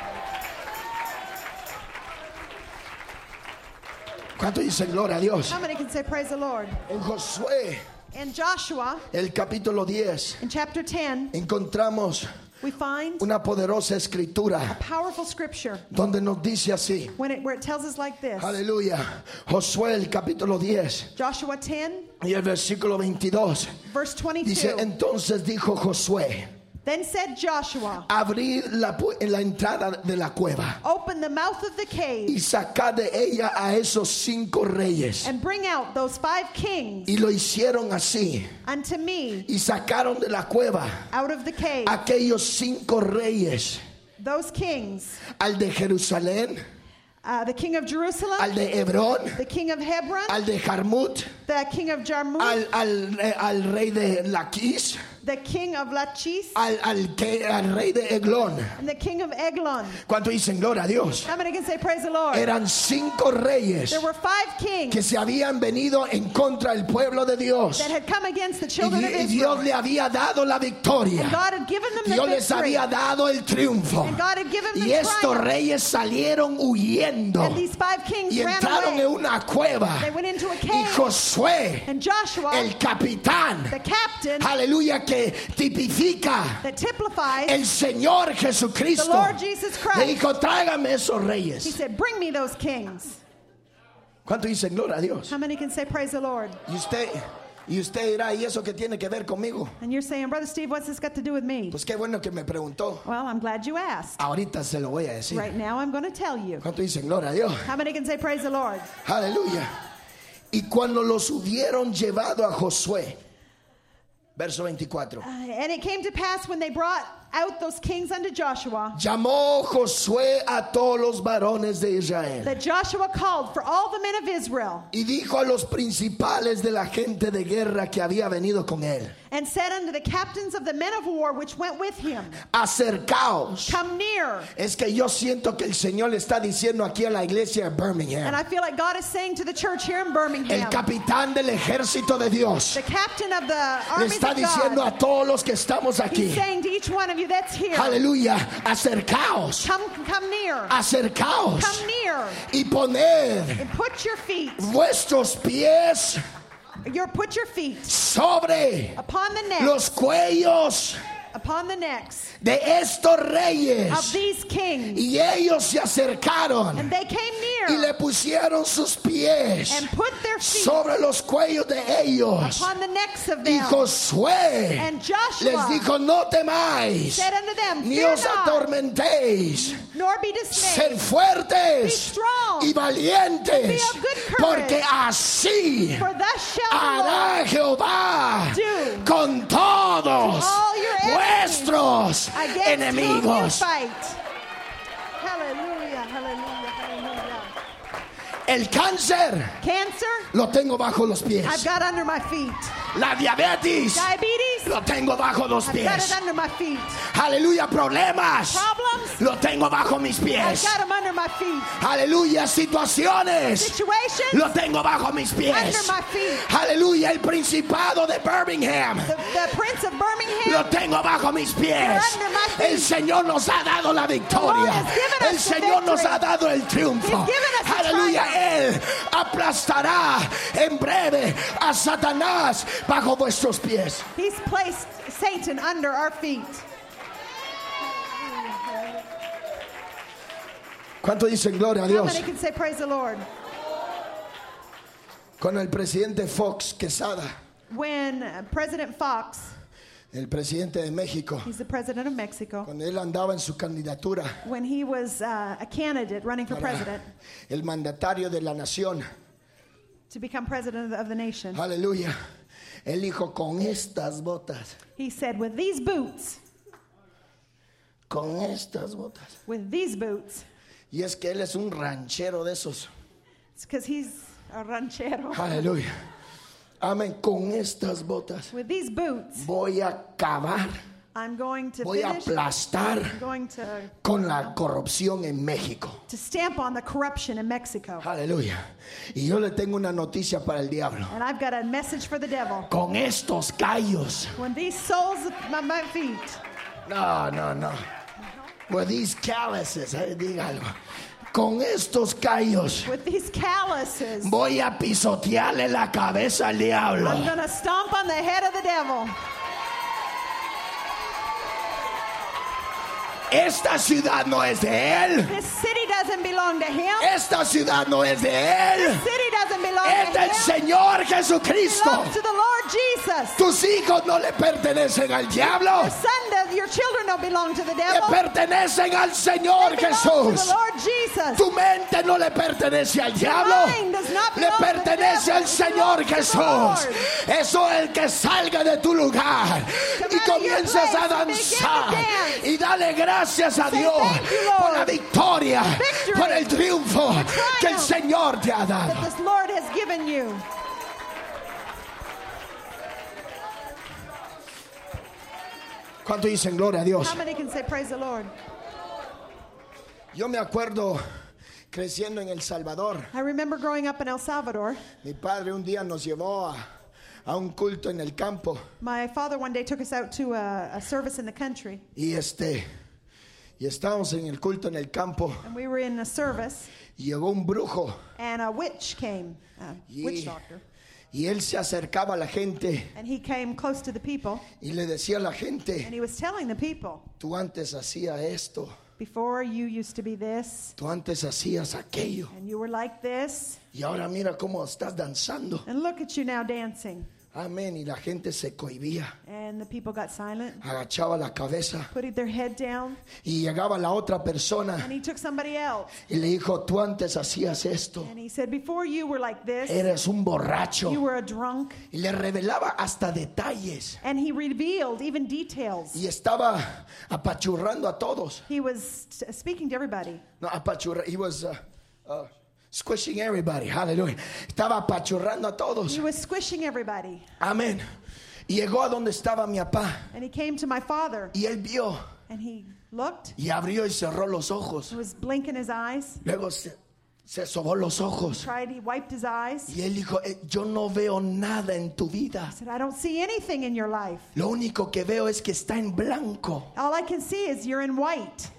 ¿Cuánto dicen gloria a Dios?
How many can say praise the Lord?
En Josué,
In Joshua,
el capítulo diez,
in chapter ten,
encontramos
we find
una poderosa escritura
powerful scripture
donde nos dice así.
when it, where it tells us like this.
Aleluya. Josué, el capítulo diez
Joshua ten,
y el versículo veintidós.
verse
Dice,
twenty-two.
entonces dijo Josué,
Then said Joshua,
abrid la, pu- en la entrada de la cueva
open the mouth of the
y
cave
sacad de ella a esos cinco reyes.
and bring out those five kings
Y lo hicieron así.
unto me
Y sacaron de la cueva
out of the cave.
aquellos cinco reyes.
Those kings,
Al de Jerusalén,
uh, the king of Jerusalem,
al de Hebrón,
the king of Hebron,
al de Jarmut,
the king of Jarmuth,
al, al, eh, al rey de Laquis,
the king of Lachis,
al, al, que, al rey de Eglón.
and the king of Eglon.
¿Cuánto dicen gloria a Dios?
How many can say praise the Lord?
Eran cinco reyes
There were five kings
que se habían venido en contra del pueblo de Dios.
that had come against the
Y,
children of
y Dios
Israel.
le había dado la
And
victoria.
God had given them the
Dios les
victory.
había dado el triunfo.
And God had given them
Y
the
estos
triumph.
reyes salieron huyendo
And these five kings
y
ran
entraron
away.
en una cueva.
They went into a
Y
cave.
Josué,
And Joshua,
el capitán,
the captain,
aleluya, que tipifica
that typifies,
el Señor Jesucristo,
the Lord Jesus Christ.
le dijo, tráigame esos
he
reyes.
said, bring me those kings.
¿Cuánto dicen gloria a Dios?
How many can say praise the Lord?
Y usted, y usted dirá, ¿y eso qué tiene que ver conmigo?
And you're saying, Brother Steve, what's this got to do with me?
Pues qué bueno que me preguntó.
Well, I'm glad you asked.
Ahorita se lo voy a decir.
Right now, I'm going to tell you.
¿Cuánto dicen gloria a Dios?
How many can say praise the Lord?
Aleluya. Y cuando los hubieron llevado a Josué, verso veinticuatro.
Uh, and it came to pass when they brought out those kings unto Joshua,
Llamó Josué a todos los varones de Israel
that Joshua called for all the men of Israel,
y dijo a los principales de la gente de guerra que había venido con él,
and said unto the captains of the men of war which went with him,
acercaos.
come near.
Es que yo siento que el Señor le está diciendo aquí a la iglesia de
And
Birmingham,
I feel like God is saying to the church here in
el
Birmingham,
capitán del ejército de Dios
the captain of the
le
armies
está
of
diciendo
God,
a todos los que estamos aquí,
he's saying to each one of you that's here,
aleluya, acercaos,
come, come near,
acercaos
come near,
y poned
and put your feet,
vuestros pies
your, put your feet
sobre
upon the necks,
los cuellos
upon the necks
de estos
of
reyes.
these kings.
Y ellos se acercaron
And they came
y
near
le pusieron sus pies
and put their feet
sobre los cuellos de ellos.
upon the necks of
Y
them.
Josué
And
les
Joshua
dijo, no temáis,
said unto them,
ni
fear
os
not,
atormentéis,
nor be
sed
dismayed,
fuertes
Be strong
y valientes,
and be of good courage,
porque así
for thus shall the
hará Jehová
do
con todos
all your enemies
vuestros
against whom you
enemigos.
fight. Hallelujah, hallelujah, hallelujah.
El cáncer
Cancer,
lo tengo bajo los pies.
I've got under my feet.
La diabetes
Diabetes,
lo tengo bajo los
I've got
pies.
it under my feet.
Aleluya, problemas
Problems,
lo tengo bajo mis
I've
pies.
got them under my feet.
Aleluya, situaciones
Situations,
lo tengo bajo mis pies.
under my feet.
Aleluya, el principado de Birmingham
The, the Prince of Birmingham,
lo tengo bajo mis pies.
under my feet.
El Señor nos ha dado la victoria.
The Lord has given
El
us the
Señor nos
victory.
ha dado el triunfo.
He's given us the
Aleluya,
triumph.
Él aplastará en breve a Satanás bajo vuestros pies.
He's placed Satan under our feet.
¿Cuánto dicen gloria a
How
Dios?
many can say praise the Lord?
Con el presidente Fox Quesada,
When uh, President Fox,
el presidente de México,
he's the president of Mexico,
cuando él andaba en su candidatura
when he was uh, a candidate running for
para
president
el mandatario de la nación,
to become president of the, of the nation,
aleluya, él dijo, con estas botas,
he said, with these boots,
con estas botas.
with these boots,
Y es que él es un ranchero de esos,
it's because he's a ranchero.
aleluya, amén, con estas botas
With these boots,
voy a cavar
I'm going to
Voy a
finish.
aplastar
I'm going to,
con la corrupción en México.
to stamp on the corruption in Mexico.
Aleluya. Y yo le tengo una noticia para el diablo.
And I've got a message for the devil.
Con estos callos.
When these soles of my, my feet,
No, no, no. With these calluses, eh, diga algo. Con estos callos
with these calluses,
voy a pisotearle la cabeza al diablo.
I'm going to stomp on the head of the devil.
Esta ciudad no es de él.
This city doesn't belong to him.
Esta ciudad no es de él.
This city doesn't belong
Es
to
del
him.
Señor
It
Jesucristo.
belongs to the Lord Jesus.
Tus hijos no le pertenecen al diablo.
Your son does, your children don't belong to the
Le
devil.
pertenecen al Señor
They belong to
Jesús.
the Lord Jesus.
Tu mente no le pertenece al diablo.
mind does not
Le
belong to the
pertenece
devil.
al
It
Señor
belongs to the
Jesús.
Lord.
Eso es el que salga de tu lugar
Come
y
out of your
comienzas
place
a
and begin to
danzar
dance.
y dale gracias a
Say,
Dios
"Thank you, Lord."
por la victoria,
Victory.
por el triunfo
The
que el
triumph
Señor te ha dado.
that this Lord has given you.
¿Cuánto dicen gloria a Dios?
How many can say praise the Lord?
Yo me acuerdo creciendo en El Salvador.
I remember growing up in El Salvador.
Mi padre un día nos llevó a, a un culto en el campo
My father one day took us out to a, a service in the country,
y este y estábamos en el culto en el campo
and we were in a service,
y llegó un brujo
and a witch came, a
y,
witch doctor,
y él se acercaba a la gente
and he came close to the people,
y le decía a la
and
gente,
he was telling the people,
tú antes hacías esto,
before you used to be this,
tú antes hacías aquello
and you were like this,
y ahora mira cómo estás danzando.
and look at you now dancing.
Amén. Y la gente se cohibía,
And the people got silent,
agachaba la cabeza
putting their head down,
y llegaba la otra persona
and he took somebody else,
y le dijo, tú antes hacías esto,
and he said, before you were like this,
eres un borracho.
you were a drunk,
Y le revelaba hasta detalles.
and he revealed even details.
Y estaba apachurrando a todos.
He was t- speaking to everybody.
No, apachurra. He was uh, uh, squishing everybody. Hallelujah. Estaba apachurrando a todos.
He was squishing everybody.
Amén. Y llegó a donde estaba mi papá.
And he came to my father,
Y él vio.
and he looked,
Y abrió y cerró los ojos.
he was blinking his eyes,
Luego se, se sobó los ojos.
tried, he wiped his eyes.
Y él dijo, "Eh, yo no veo nada en tu vida.
He said, I don't see anything in your life.
Lo único que veo es que está en blanco.
All I can see is you're in white.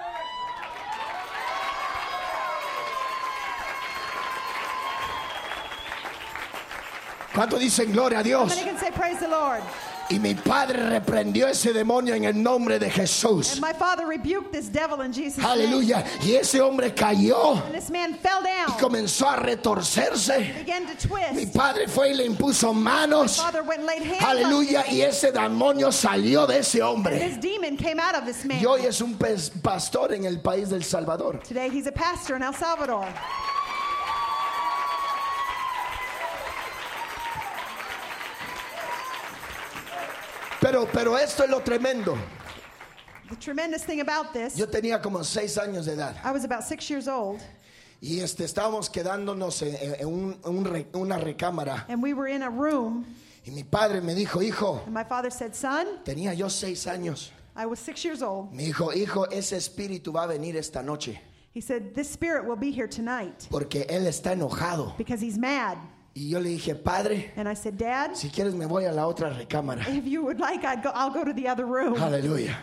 ¿Cuánto dicen gloria a
How
Dios?
many can say praise the Lord?
Y mi padre reprendió ese demonio en el nombre de Jesús.
And my father rebuked this devil in Jesus' name.
Aleluya. Y ese hombre cayó
And this man fell
y
down,
comenzó a retorcerse.
began to
Mi
twist.
padre fue y le impuso manos.
Father went and laid hands on
Aleluya.
him.
Y ese demonio salió de ese hombre.
This demon came out of this man.
Y hoy es un pes- pastor en el país del Salvador.
Today he's a pastor in El Salvador.
Pero, pero esto es lo tremendo.
The tremendous thing about this,
Yo tenía como seis años de edad.
I was about six years old,
Y este, estábamos quedándonos en, en un- un re- una recámara.
and we were in a room,
Y mi padre me dijo, hijo,
and my father said, son,
tenía yo seis años.
I was six years old.
Me dijo, hijo, ese espíritu va a venir esta noche.
He said, this spirit will be here tonight
Porque él está enojado.
because he's mad.
Y yo le dije, padre,
And I said, Dad,
si quieres me voy a la otra recámara.
if you would like, I'd go, I'll go to the other room.
Aleluya.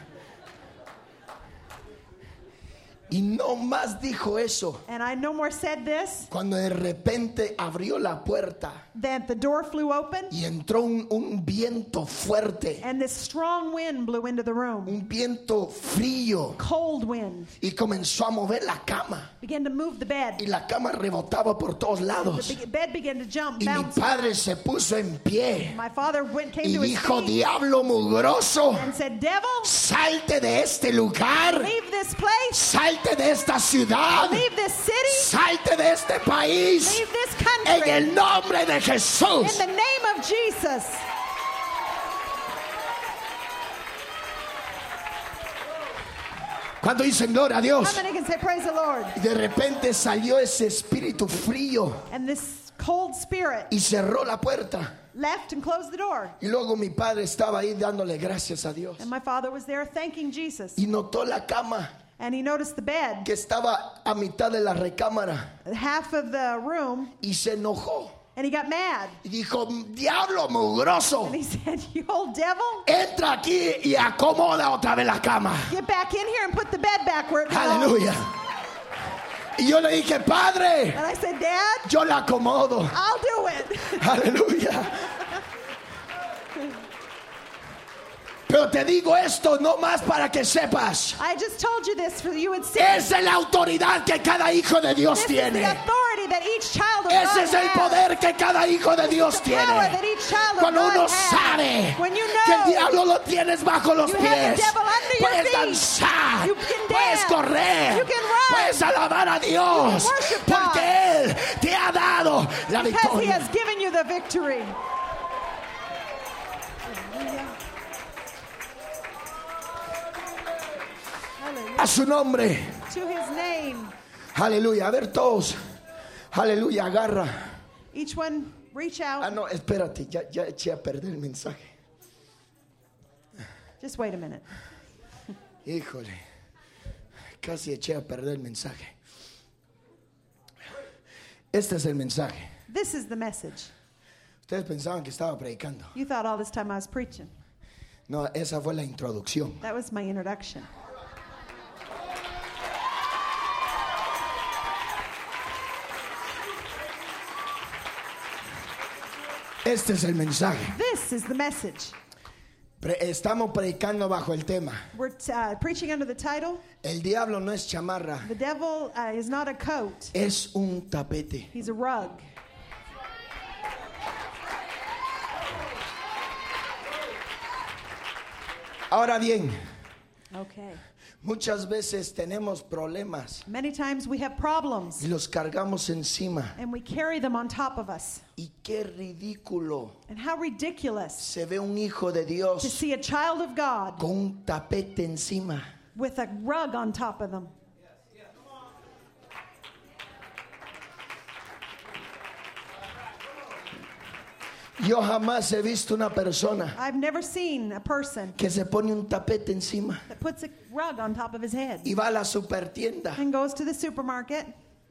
Y no más dijo eso.
And I no more said this,
Cuando de repente abrió la puerta
that the door flew open,
y entró un, un viento fuerte,
and this strong wind blew into the room.
un viento frío,
Cold wind.
y comenzó a mover la cama.
Began to move the bed.
Y la cama rebotaba por todos lados.
The big- bed began to jump,
Y mi
bounce.
padre se puso en pie
My father went, came
y
to his
dijo,
feet
diablo mugroso,
and said, Devil,
salte de este lugar,
leave this place,
salte de esta ciudad,
leave this city,
salte de este país,
leave this
en
country.
el nombre de
In
Jesús.
the name of Jesus.
Cuando dicen gloria a
How
Dios,
many can say praise the Lord?
y de repente salió ese espíritu frío
And this cold spirit
y cerró la puerta.
left and closed the door.
Y luego mi padre estaba ahí dándole gracias a Dios.
And my father was there thanking Jesus.
Y notó la cama
And he noticed the bed,
que estaba a mitad de la recámara
half of the room,
y se enojó.
and he got mad.
Y dijo, diablo mugroso,
And he said, you old devil,
entra aquí y acomoda otra vez la cama.
get back in here and put the bed back where it belongs.
Aleluya. Y yo le dije, Padre,
And I said, Dad,
yo la acomodo.
I'll do it.
Aleluya. Pero te digo esto no más para que sepas.
I just told you this for you would see.
Esa es la autoridad que cada hijo de Dios
This is the
tiene.
authority that each child of
Ese
God
es el
has.
poder que cada hijo de Dios
The power
tiene.
that each child of
Cuando
God
uno
has.
sabe
When you
que el
know
diablo lo tienes bajo los
you have
pies,
the devil under your
puedes
feet.
danzar,
You can
puedes
dance.
correr,
You can run.
puedes alabar a Dios,
You can worship God.
porque Él te ha dado la
because he
victoria.
has given you the victory.
A su nombre.
To his name.
Aleluya. A ver todos. Aleluya. Agarra.
Each one reach out.
Ah, no, espérate. Ya, ya eché a perder el mensaje.
Just wait a minute.
Híjole. Casi eché a perder el mensaje. Este es el mensaje.
This is the message.
Ustedes pensaban que estaba predicando.
You thought all this time I was preaching.
No, esa fue la introducción.
That was my introduction.
Este es el mensaje.
This is the message.
Pre- estamos predicando bajo el tema.
We're uh, preaching under the title,
El diablo no es chamarra,
The Devil uh, is Not a Coat,
es un tapete.
He's a rug.
Ahora bien,
Okay.
muchas veces tenemos problemas
Many times we have problems
y los cargamos encima.
and we carry them on top of us.
Y qué ridículo
And how ridiculous
se ve un hijo de
to
Dios
see a child of God
con un tapete encima.
with a rug on top of them.
Yo jamás he visto una persona
I've never seen a person
que se pone un tapete encima
that puts a rug on top of his head
y va a la supertienda.
and goes to the supermarket.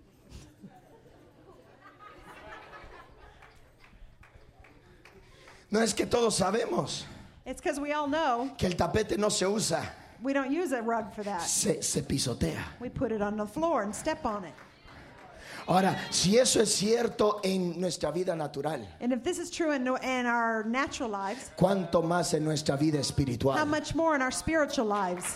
No es que todos sabemos
It's because we all know
que el tapete no se usa,
we don't use a rug for that.
se, se pisotea.
We put it on the floor and step on it.
Ahora, si eso es cierto en nuestra vida natural,
And if this is true in, in our natural lives,
¿cuánto más en nuestra vida
how
espiritual?
much more in our spiritual lives?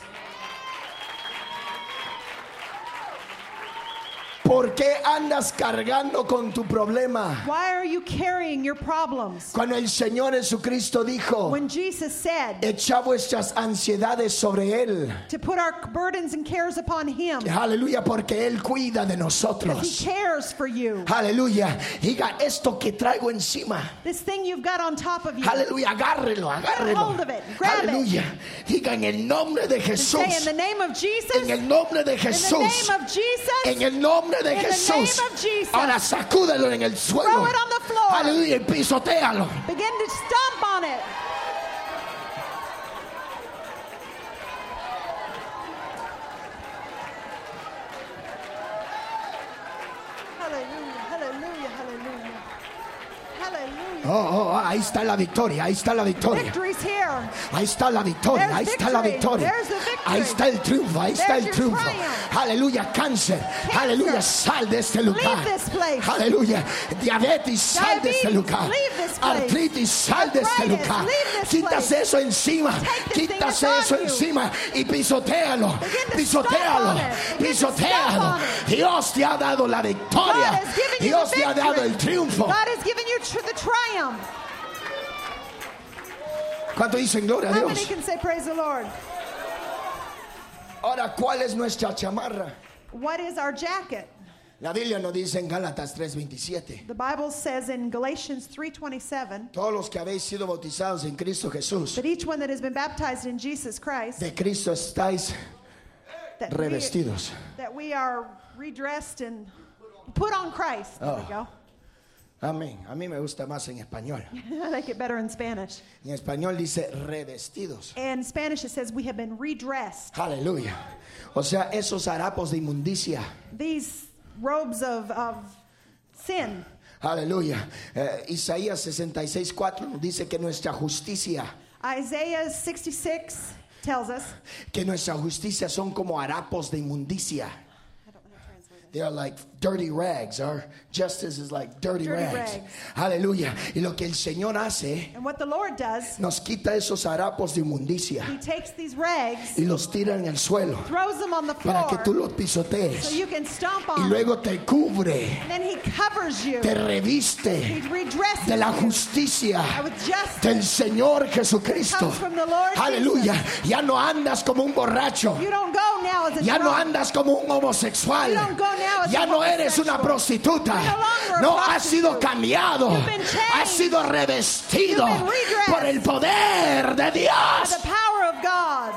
¿Por qué andas cargando con tu problema?
Why are you carrying your problems?
Cuando el Señor Jesucristo dijo,
When Jesus said
echa vuestras ansiedades sobre Él.
to put our burdens and cares upon Him,
Aleluya, porque Él cuida de
because He
nosotros.
cares for you.
Aleluya. Diga, esto que traigo encima.
This thing you've got on top of you,
Aleluya, agárrelo, agárrelo.
hold of it, grab it.
Aleluya. Diga, en el nombre de Jesús.
say in the name of Jesus,
En el nombre de
in the
Jesús.
name of Jesus,
En el nombre de
In the
Jesús.
name of Jesus.
Ahora sacúdelo en el suelo.
Throw it on the floor.
Aleluya, y pisotéalo.
begin to stomp on it. Hallelujah, hallelujah, hallelujah. Hallelujah.
Oh, oh, ahí está la victoria, ahí está la victoria.
Victory's here.
Ahí está la victoria,
There's
ahí está la
victory.
victoria.
There's the victory.
Ahí está el triunfo, ahí está
There's
el
your
triunfo.
triumph.
Aleluya, cáncer. Aleluya, sal de este lugar.
Leave this place.
Aleluya, diabetes, sal de este
Diabetes,
lugar.
leave this place.
Artritis, sal de este
Arthritis,
lugar.
leave this
Quítase
place.
eso encima.
Take this thing
Quítase
that's
eso
on you.
encima y pisotéalo.
Begin to
Pisotéalo.
stomp on it. Begin to
Pisotéalo.
stomp on it.
Dios te ha dado la victoria.
God has given you
Dios
the
te ha dado
victory.
el triunfo.
God has given you tr- the triumph.
¿Cuánto dicen gloria a
How many
Dios?
can say praise the Lord?
Ahora, ¿cuál es nuestra chamarra?
What is our jacket?
La Biblia nos dice en Gálatas tres veintisiete.
The Bible says in Galatians three twenty-seven
Todos los que habéis sido bautizados en Cristo Jesús,
that each one that has been baptized in Jesus Christ,
de Cristo estáis
that we,
revestidos.
that we are redressed and put on Christ. There we
Oh.
go.
Amén. A mí me gusta más en español.
I like it better in Spanish.
En español dice revestidos.
In Spanish, it says we have been redressed.
Aleluya. O sea, esos harapos de inmundicia.
These robes of, of sin.
Aleluya. Eh, Isaías sesenta y seis cuatro nos dice que nuestra justicia,
Isaiah sixty-six tells us.
que nuestra justicia son como harapos de inmundicia. They are like dirty rags. Our justice is like dirty,
Dirty
rags.
rags.
Aleluya. Y lo que el Señor hace,
And what the Lord does,
nos quita esos harapos de inmundicia
He takes these rags,
y los tira en el suelo
throws them on the
para que
floor,
tú los
so
pisotees.
you can stomp
Y
on them.
luego te cubre,
And then He covers you.
te reviste
He redresses
de la
you
justicia
with justice.
del Señor Jesucristo.
Comes from the Lord
Aleluya. Ya no andas como un borracho.
You don't go now as a
Ya no
drunk.
andas como un homosexual.
You don't go now as
Ya
a
no eres
homosexual.
una prostituta.
You're no longer a
No, has
prostitute.
sido cambiado.
You've been changed.
Has sido revestido
You've been redressed.
por el poder de
By
Dios.
the power of God.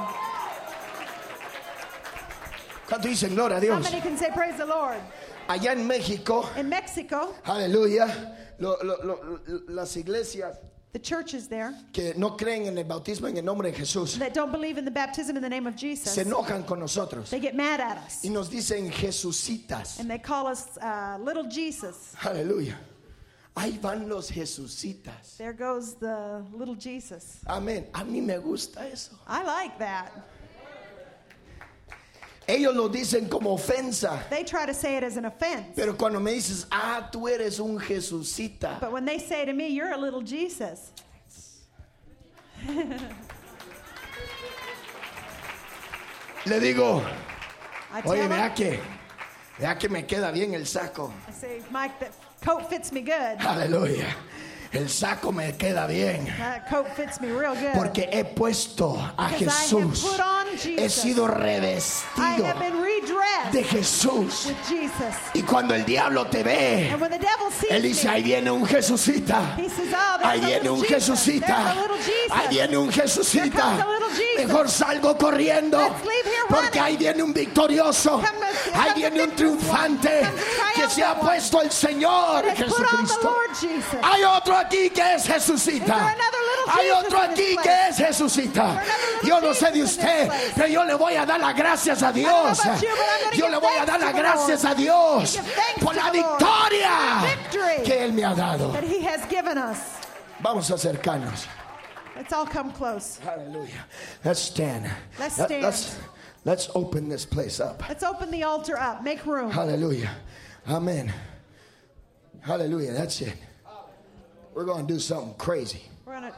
¿Cuánto dicen gloria a
How
Dios?
many can say praise the Lord?
Allá en México,
In Mexico,
aleluya, lo- lo- lo- las iglesias
the churches there
que no creen en el bautismo en el nombre de Jesús
that don't believe in the baptism in the name of Jesus,
se enojan con nosotros
they get mad at us.
y nos dicen Jesucitas.
And they call us uh, little Jesus.
Aleluya. Ahí van los Jesucitas.
There goes the little Jesus.
Amén. A mí me gusta eso.
I like that.
Ellos lo dicen como ofensa.
They try to say it as an offense.
Pero cuando me dices, ah, tú eres un Jesucita,
But when they say to me, you're a little Jesus,
le digo,
I tell
oye,
them,
vea que, vea que me queda bien el saco.
I say, Mike, that coat fits me good.
Aleluya. El saco me queda bien.
That coat fits me real good.
Porque he puesto a
Because I have
Jesús.
put on
He
Jesus.
sido
I
revestido
have been redressed
de Jesús.
with Jesus.
Y cuando el diablo te ve,
And when the devil sees
él dice,
me,
ahí viene un Jesucita.
he says, oh,
Ahí
there's a
viene
little
un
Jesus.
Jesucita.
There's a little Jesus.
Ahí viene un
Here comes
Jesucita.
a little Jesus.
Mejor salgo corriendo.
Let's leave here
Porque
running.
ahí viene un victorioso.
Come a-
Ahí
comes
viene
a
un
victorious
triunfante.
one. Comes a
Que se ha
triumphant one.
puesto el Señor
Let's put on the
Jesucristo.
Lord Jesus.
Hay otro aquí que es
Is there
Jesucita.
another little
Hay
Jesus
otro
in this
aquí
place?
que es Jesucita.
Is there another little
Yo no sé de
Jesus in this
usted,
place?
pero yo le voy a dar las gracias a Dios.
about you, but I'm gonna
Yo
give
le voy a
thanks
dar
to
las
the
gracias
Lord.
a Dios
Give thanks
por
to
la
the Lord.
victoria
Victory.
que Él me ha dado.
That he has given us.
Vamos a acercarnos.
Let's all come close.
Hallelujah. Let's stand.
Let's
Let-
stand.
Let's, let's open this place up.
Let's open the altar up. Make room.
Hallelujah. Amen. Hallelujah. That's it. We're going to do something crazy.
We're gonna.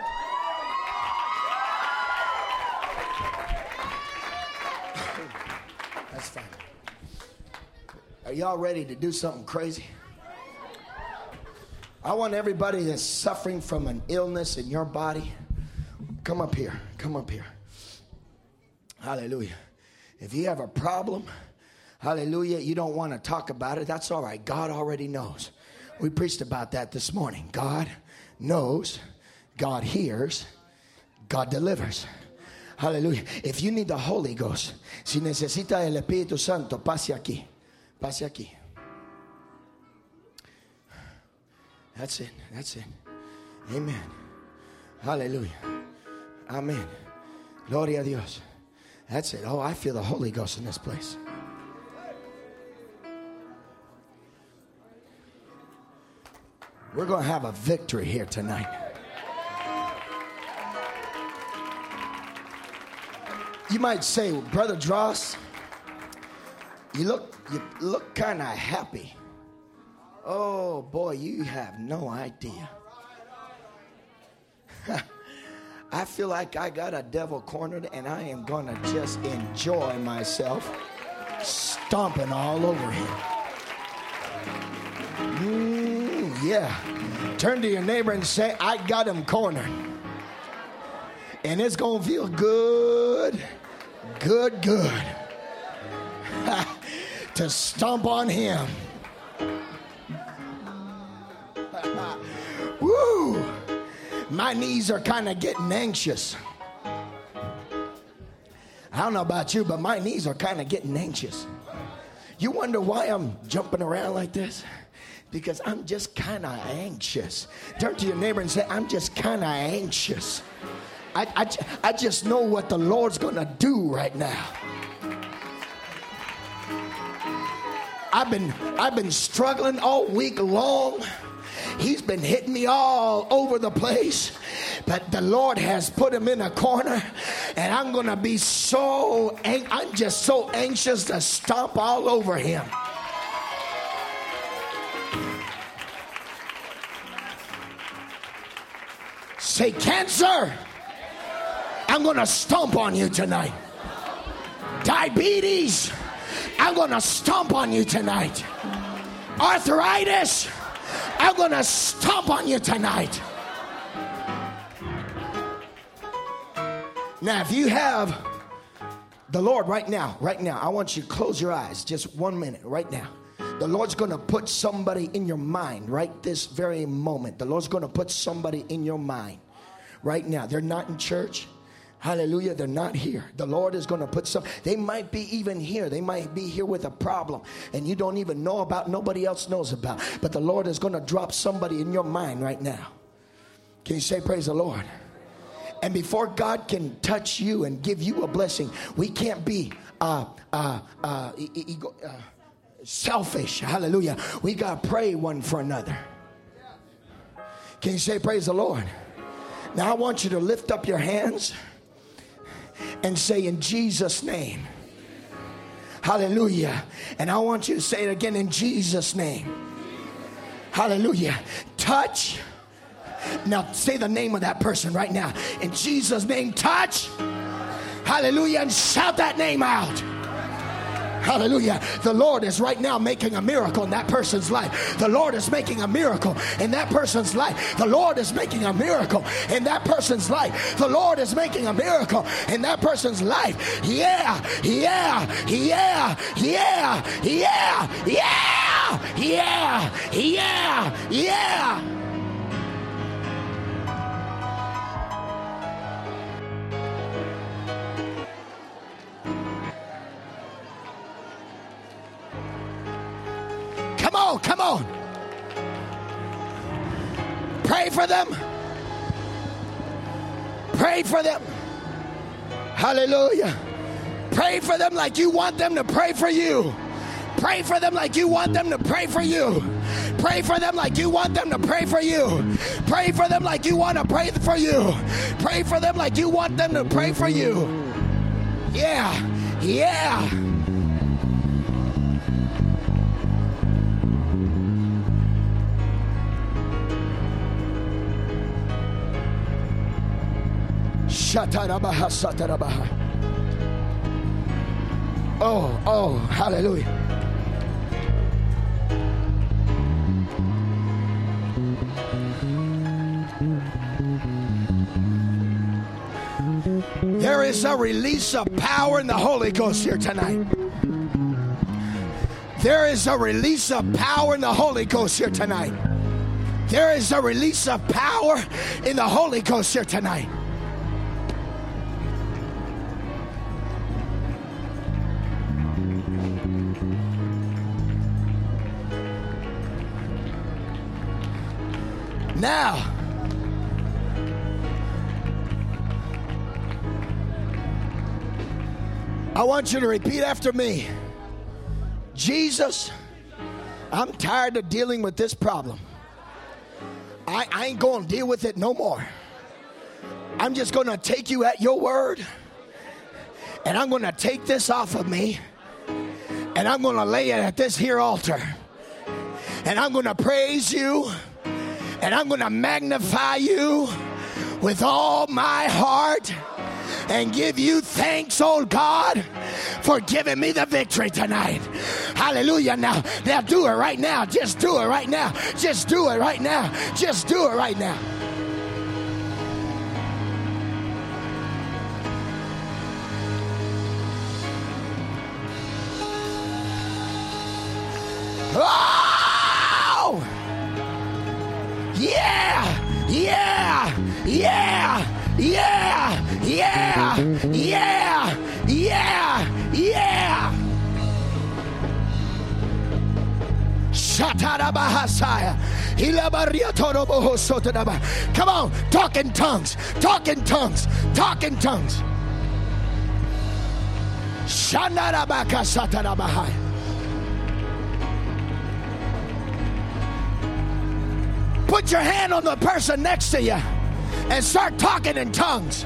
That's fine. Are y'all ready to do something crazy? I want everybody that's suffering from an illness in your body, come up here. Come up here. Hallelujah. If you have a problem, hallelujah, you don't want to talk about it, that's all right. God already knows. We preached about that this morning. God knows, God hears, God delivers. Hallelujah. If you need the Holy Ghost, si necesita el Espíritu Santo, pase aquí. Pase aquí. That's it. That's it. Amen. Hallelujah. Amen. Gloria a Dios. That's it. Oh, I feel the Holy Ghost in this place. We're going to have a victory here tonight. You might say, Brother Dross, you look you look kind of happy. Oh boy, you have no idea. I feel like I got a devil cornered and I am going to just enjoy myself stomping all over him. Mm, yeah. Turn to your neighbor and say, I got him cornered. And it's going to feel good, good, good to stomp on him. Woo! My knees are kind of getting anxious. I don't know about you, but my knees are kind of getting anxious. You wonder why I'm jumping around like this? because I'm just kind of anxious. Turn to your neighbor and say, I'm just kind of anxious. I, I, I just know what the Lord's going to do right now. I've been, I've been struggling all week long. He's been hitting me all over the place. But the Lord has put him in a corner. And I'm going to be so, ang- I'm just so anxious to stomp all over him. Say, cancer, I'm going to stomp on you tonight. Diabetes, I'm going to stomp on you tonight. Arthritis, I'm going to stomp on you tonight. Now, if you have the Lord right now, right now, I want you to close your eyes just one minute right now. The Lord's going to put somebody in your mind right this very moment. The Lord's going to put somebody in your mind right now. They're not in church. Hallelujah. They're not here. The Lord is going to put some. They might be even here. They might be here with a problem and you don't even know about. Nobody else knows about. But the Lord is going to drop somebody in your mind right now. Can you say praise the Lord? And before God can touch you and give you a blessing, we can't be uh, uh, uh, ego, uh, selfish. Hallelujah. We got to pray one for another. Can you say praise the Lord? Now I want you to lift up your hands and say in Jesus' name. Hallelujah. And I want you to say it again in Jesus' name. Hallelujah. Touch. Now say the name of that person right now. In Jesus' name, touch. Hallelujah. And shout that name out. Hallelujah. The Lord is right now making a miracle in that person's life. The Lord is making a miracle in that person's life. The Lord is making a miracle in that person's life. The Lord is making a miracle in that person's life. Yeah, yeah, yeah, yeah, yeah, yeah, yeah, yeah, yeah. Come on, come on. Pray for them. Pray for them. Hallelujah. Pray for them like you want them to pray for you. Pray for them like you want them to pray for you. Pray for them like you want them to pray for you. Pray for them like you want to pray for you. Pray for them like you want them to pray for you. Yeah, yeah. Oh, oh, hallelujah. There is a release of power in the Holy Ghost here tonight. There is a release of power in the Holy Ghost here tonight. There is a release of power in the Holy Ghost here tonight. Now, I want you to repeat after me. Jesus, I'm tired of dealing with this problem. I, I ain't going to deal with it no more. I'm just going to take you at your word, and I'm going to take this off of me, and I'm going to lay it at this here altar, and I'm going to praise you, and I'm going to magnify you with all my heart and give you thanks, oh God, for giving me the victory tonight. Hallelujah. Now, now do it right now. Just do it right now. Just do it right now. Just do it right now. Oh! Yeah! Yeah! Yeah! Yeah! Yeah! Yeah! Yeah! Yeah! Shatarabahasaya. Ilabariatorobohosotadaba. Come on, talk in tongues, talk in tongues, talk in tongues. Shandarabakasatarabahaya. Put your hand on the person next to you and start talking in tongues.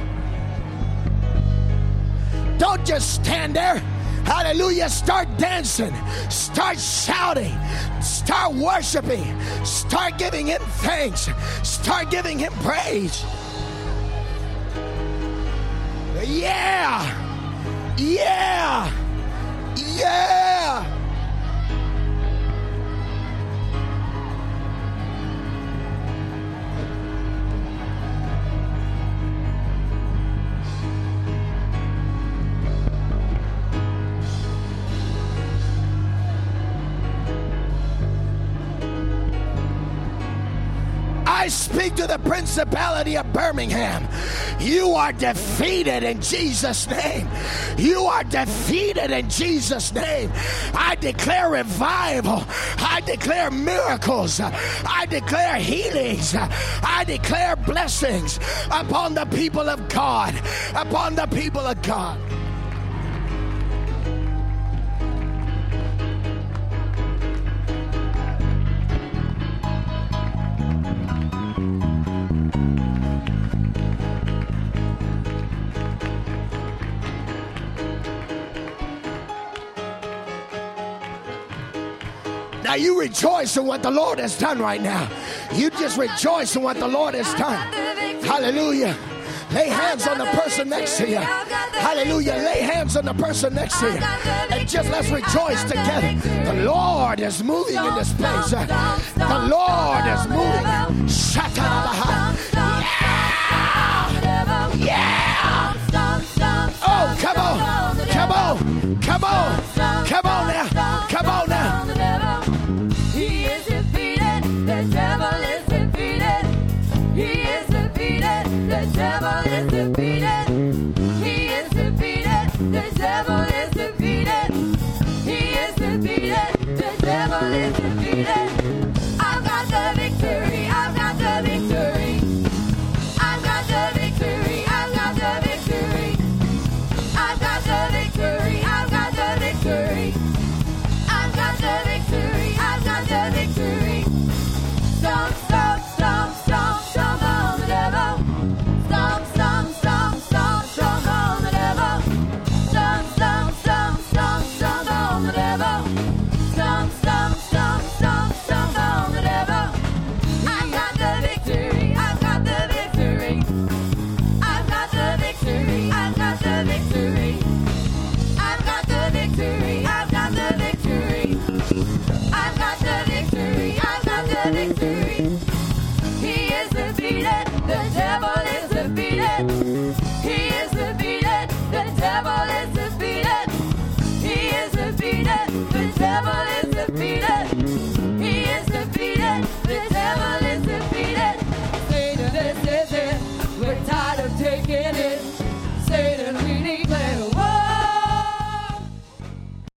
Don't just stand there. Hallelujah. Start dancing. Start shouting. Start worshiping. Start giving him thanks. Start giving him praise. Yeah. Yeah. Yeah. I speak to the principality of Birmingham. You are defeated in Jesus' name. You are defeated in Jesus' name. I declare revival. I declare miracles. I declare healings. I declare blessings upon the people of God. Upon the people of God. Now you rejoice in what the Lord has done right now. You just rejoice in what the Lord has done. Hallelujah. Lay hands on the person next to you. Hallelujah. Lay hands on the person next to you. And just let's rejoice together. The Lord is moving in this place. The Lord is moving. Shatarabaha. Yeah. Yeah. Oh, come on. Come on. Come on. Come on now. Come on now.
He is defeated. The devil is defeated. He is defeated. The devil is defeated. He is defeated. The devil is defeated. He is defeated. The devil is defeated. I've got the victory. I've got the victory. I've got the victory. I've got the victory. I've got the victory. I've got the victory. I've got the victory. I've got the victory. Stomp, stomp, stomp, stomp, stomp on the devil. Stomp, stomp, stomp, stomp, stomp on the devil. Stomp, stomp, stomp, stomp, stomp on the devil. Stomp, stomp, stomp, stomp, stomp on the devil. I've got the victory. I've got the victory. I've got the victory. I've got the victory. I've got the victory. I've got the victory. I've got the victory. I've got the victory. He is defeated. The devil is defeated.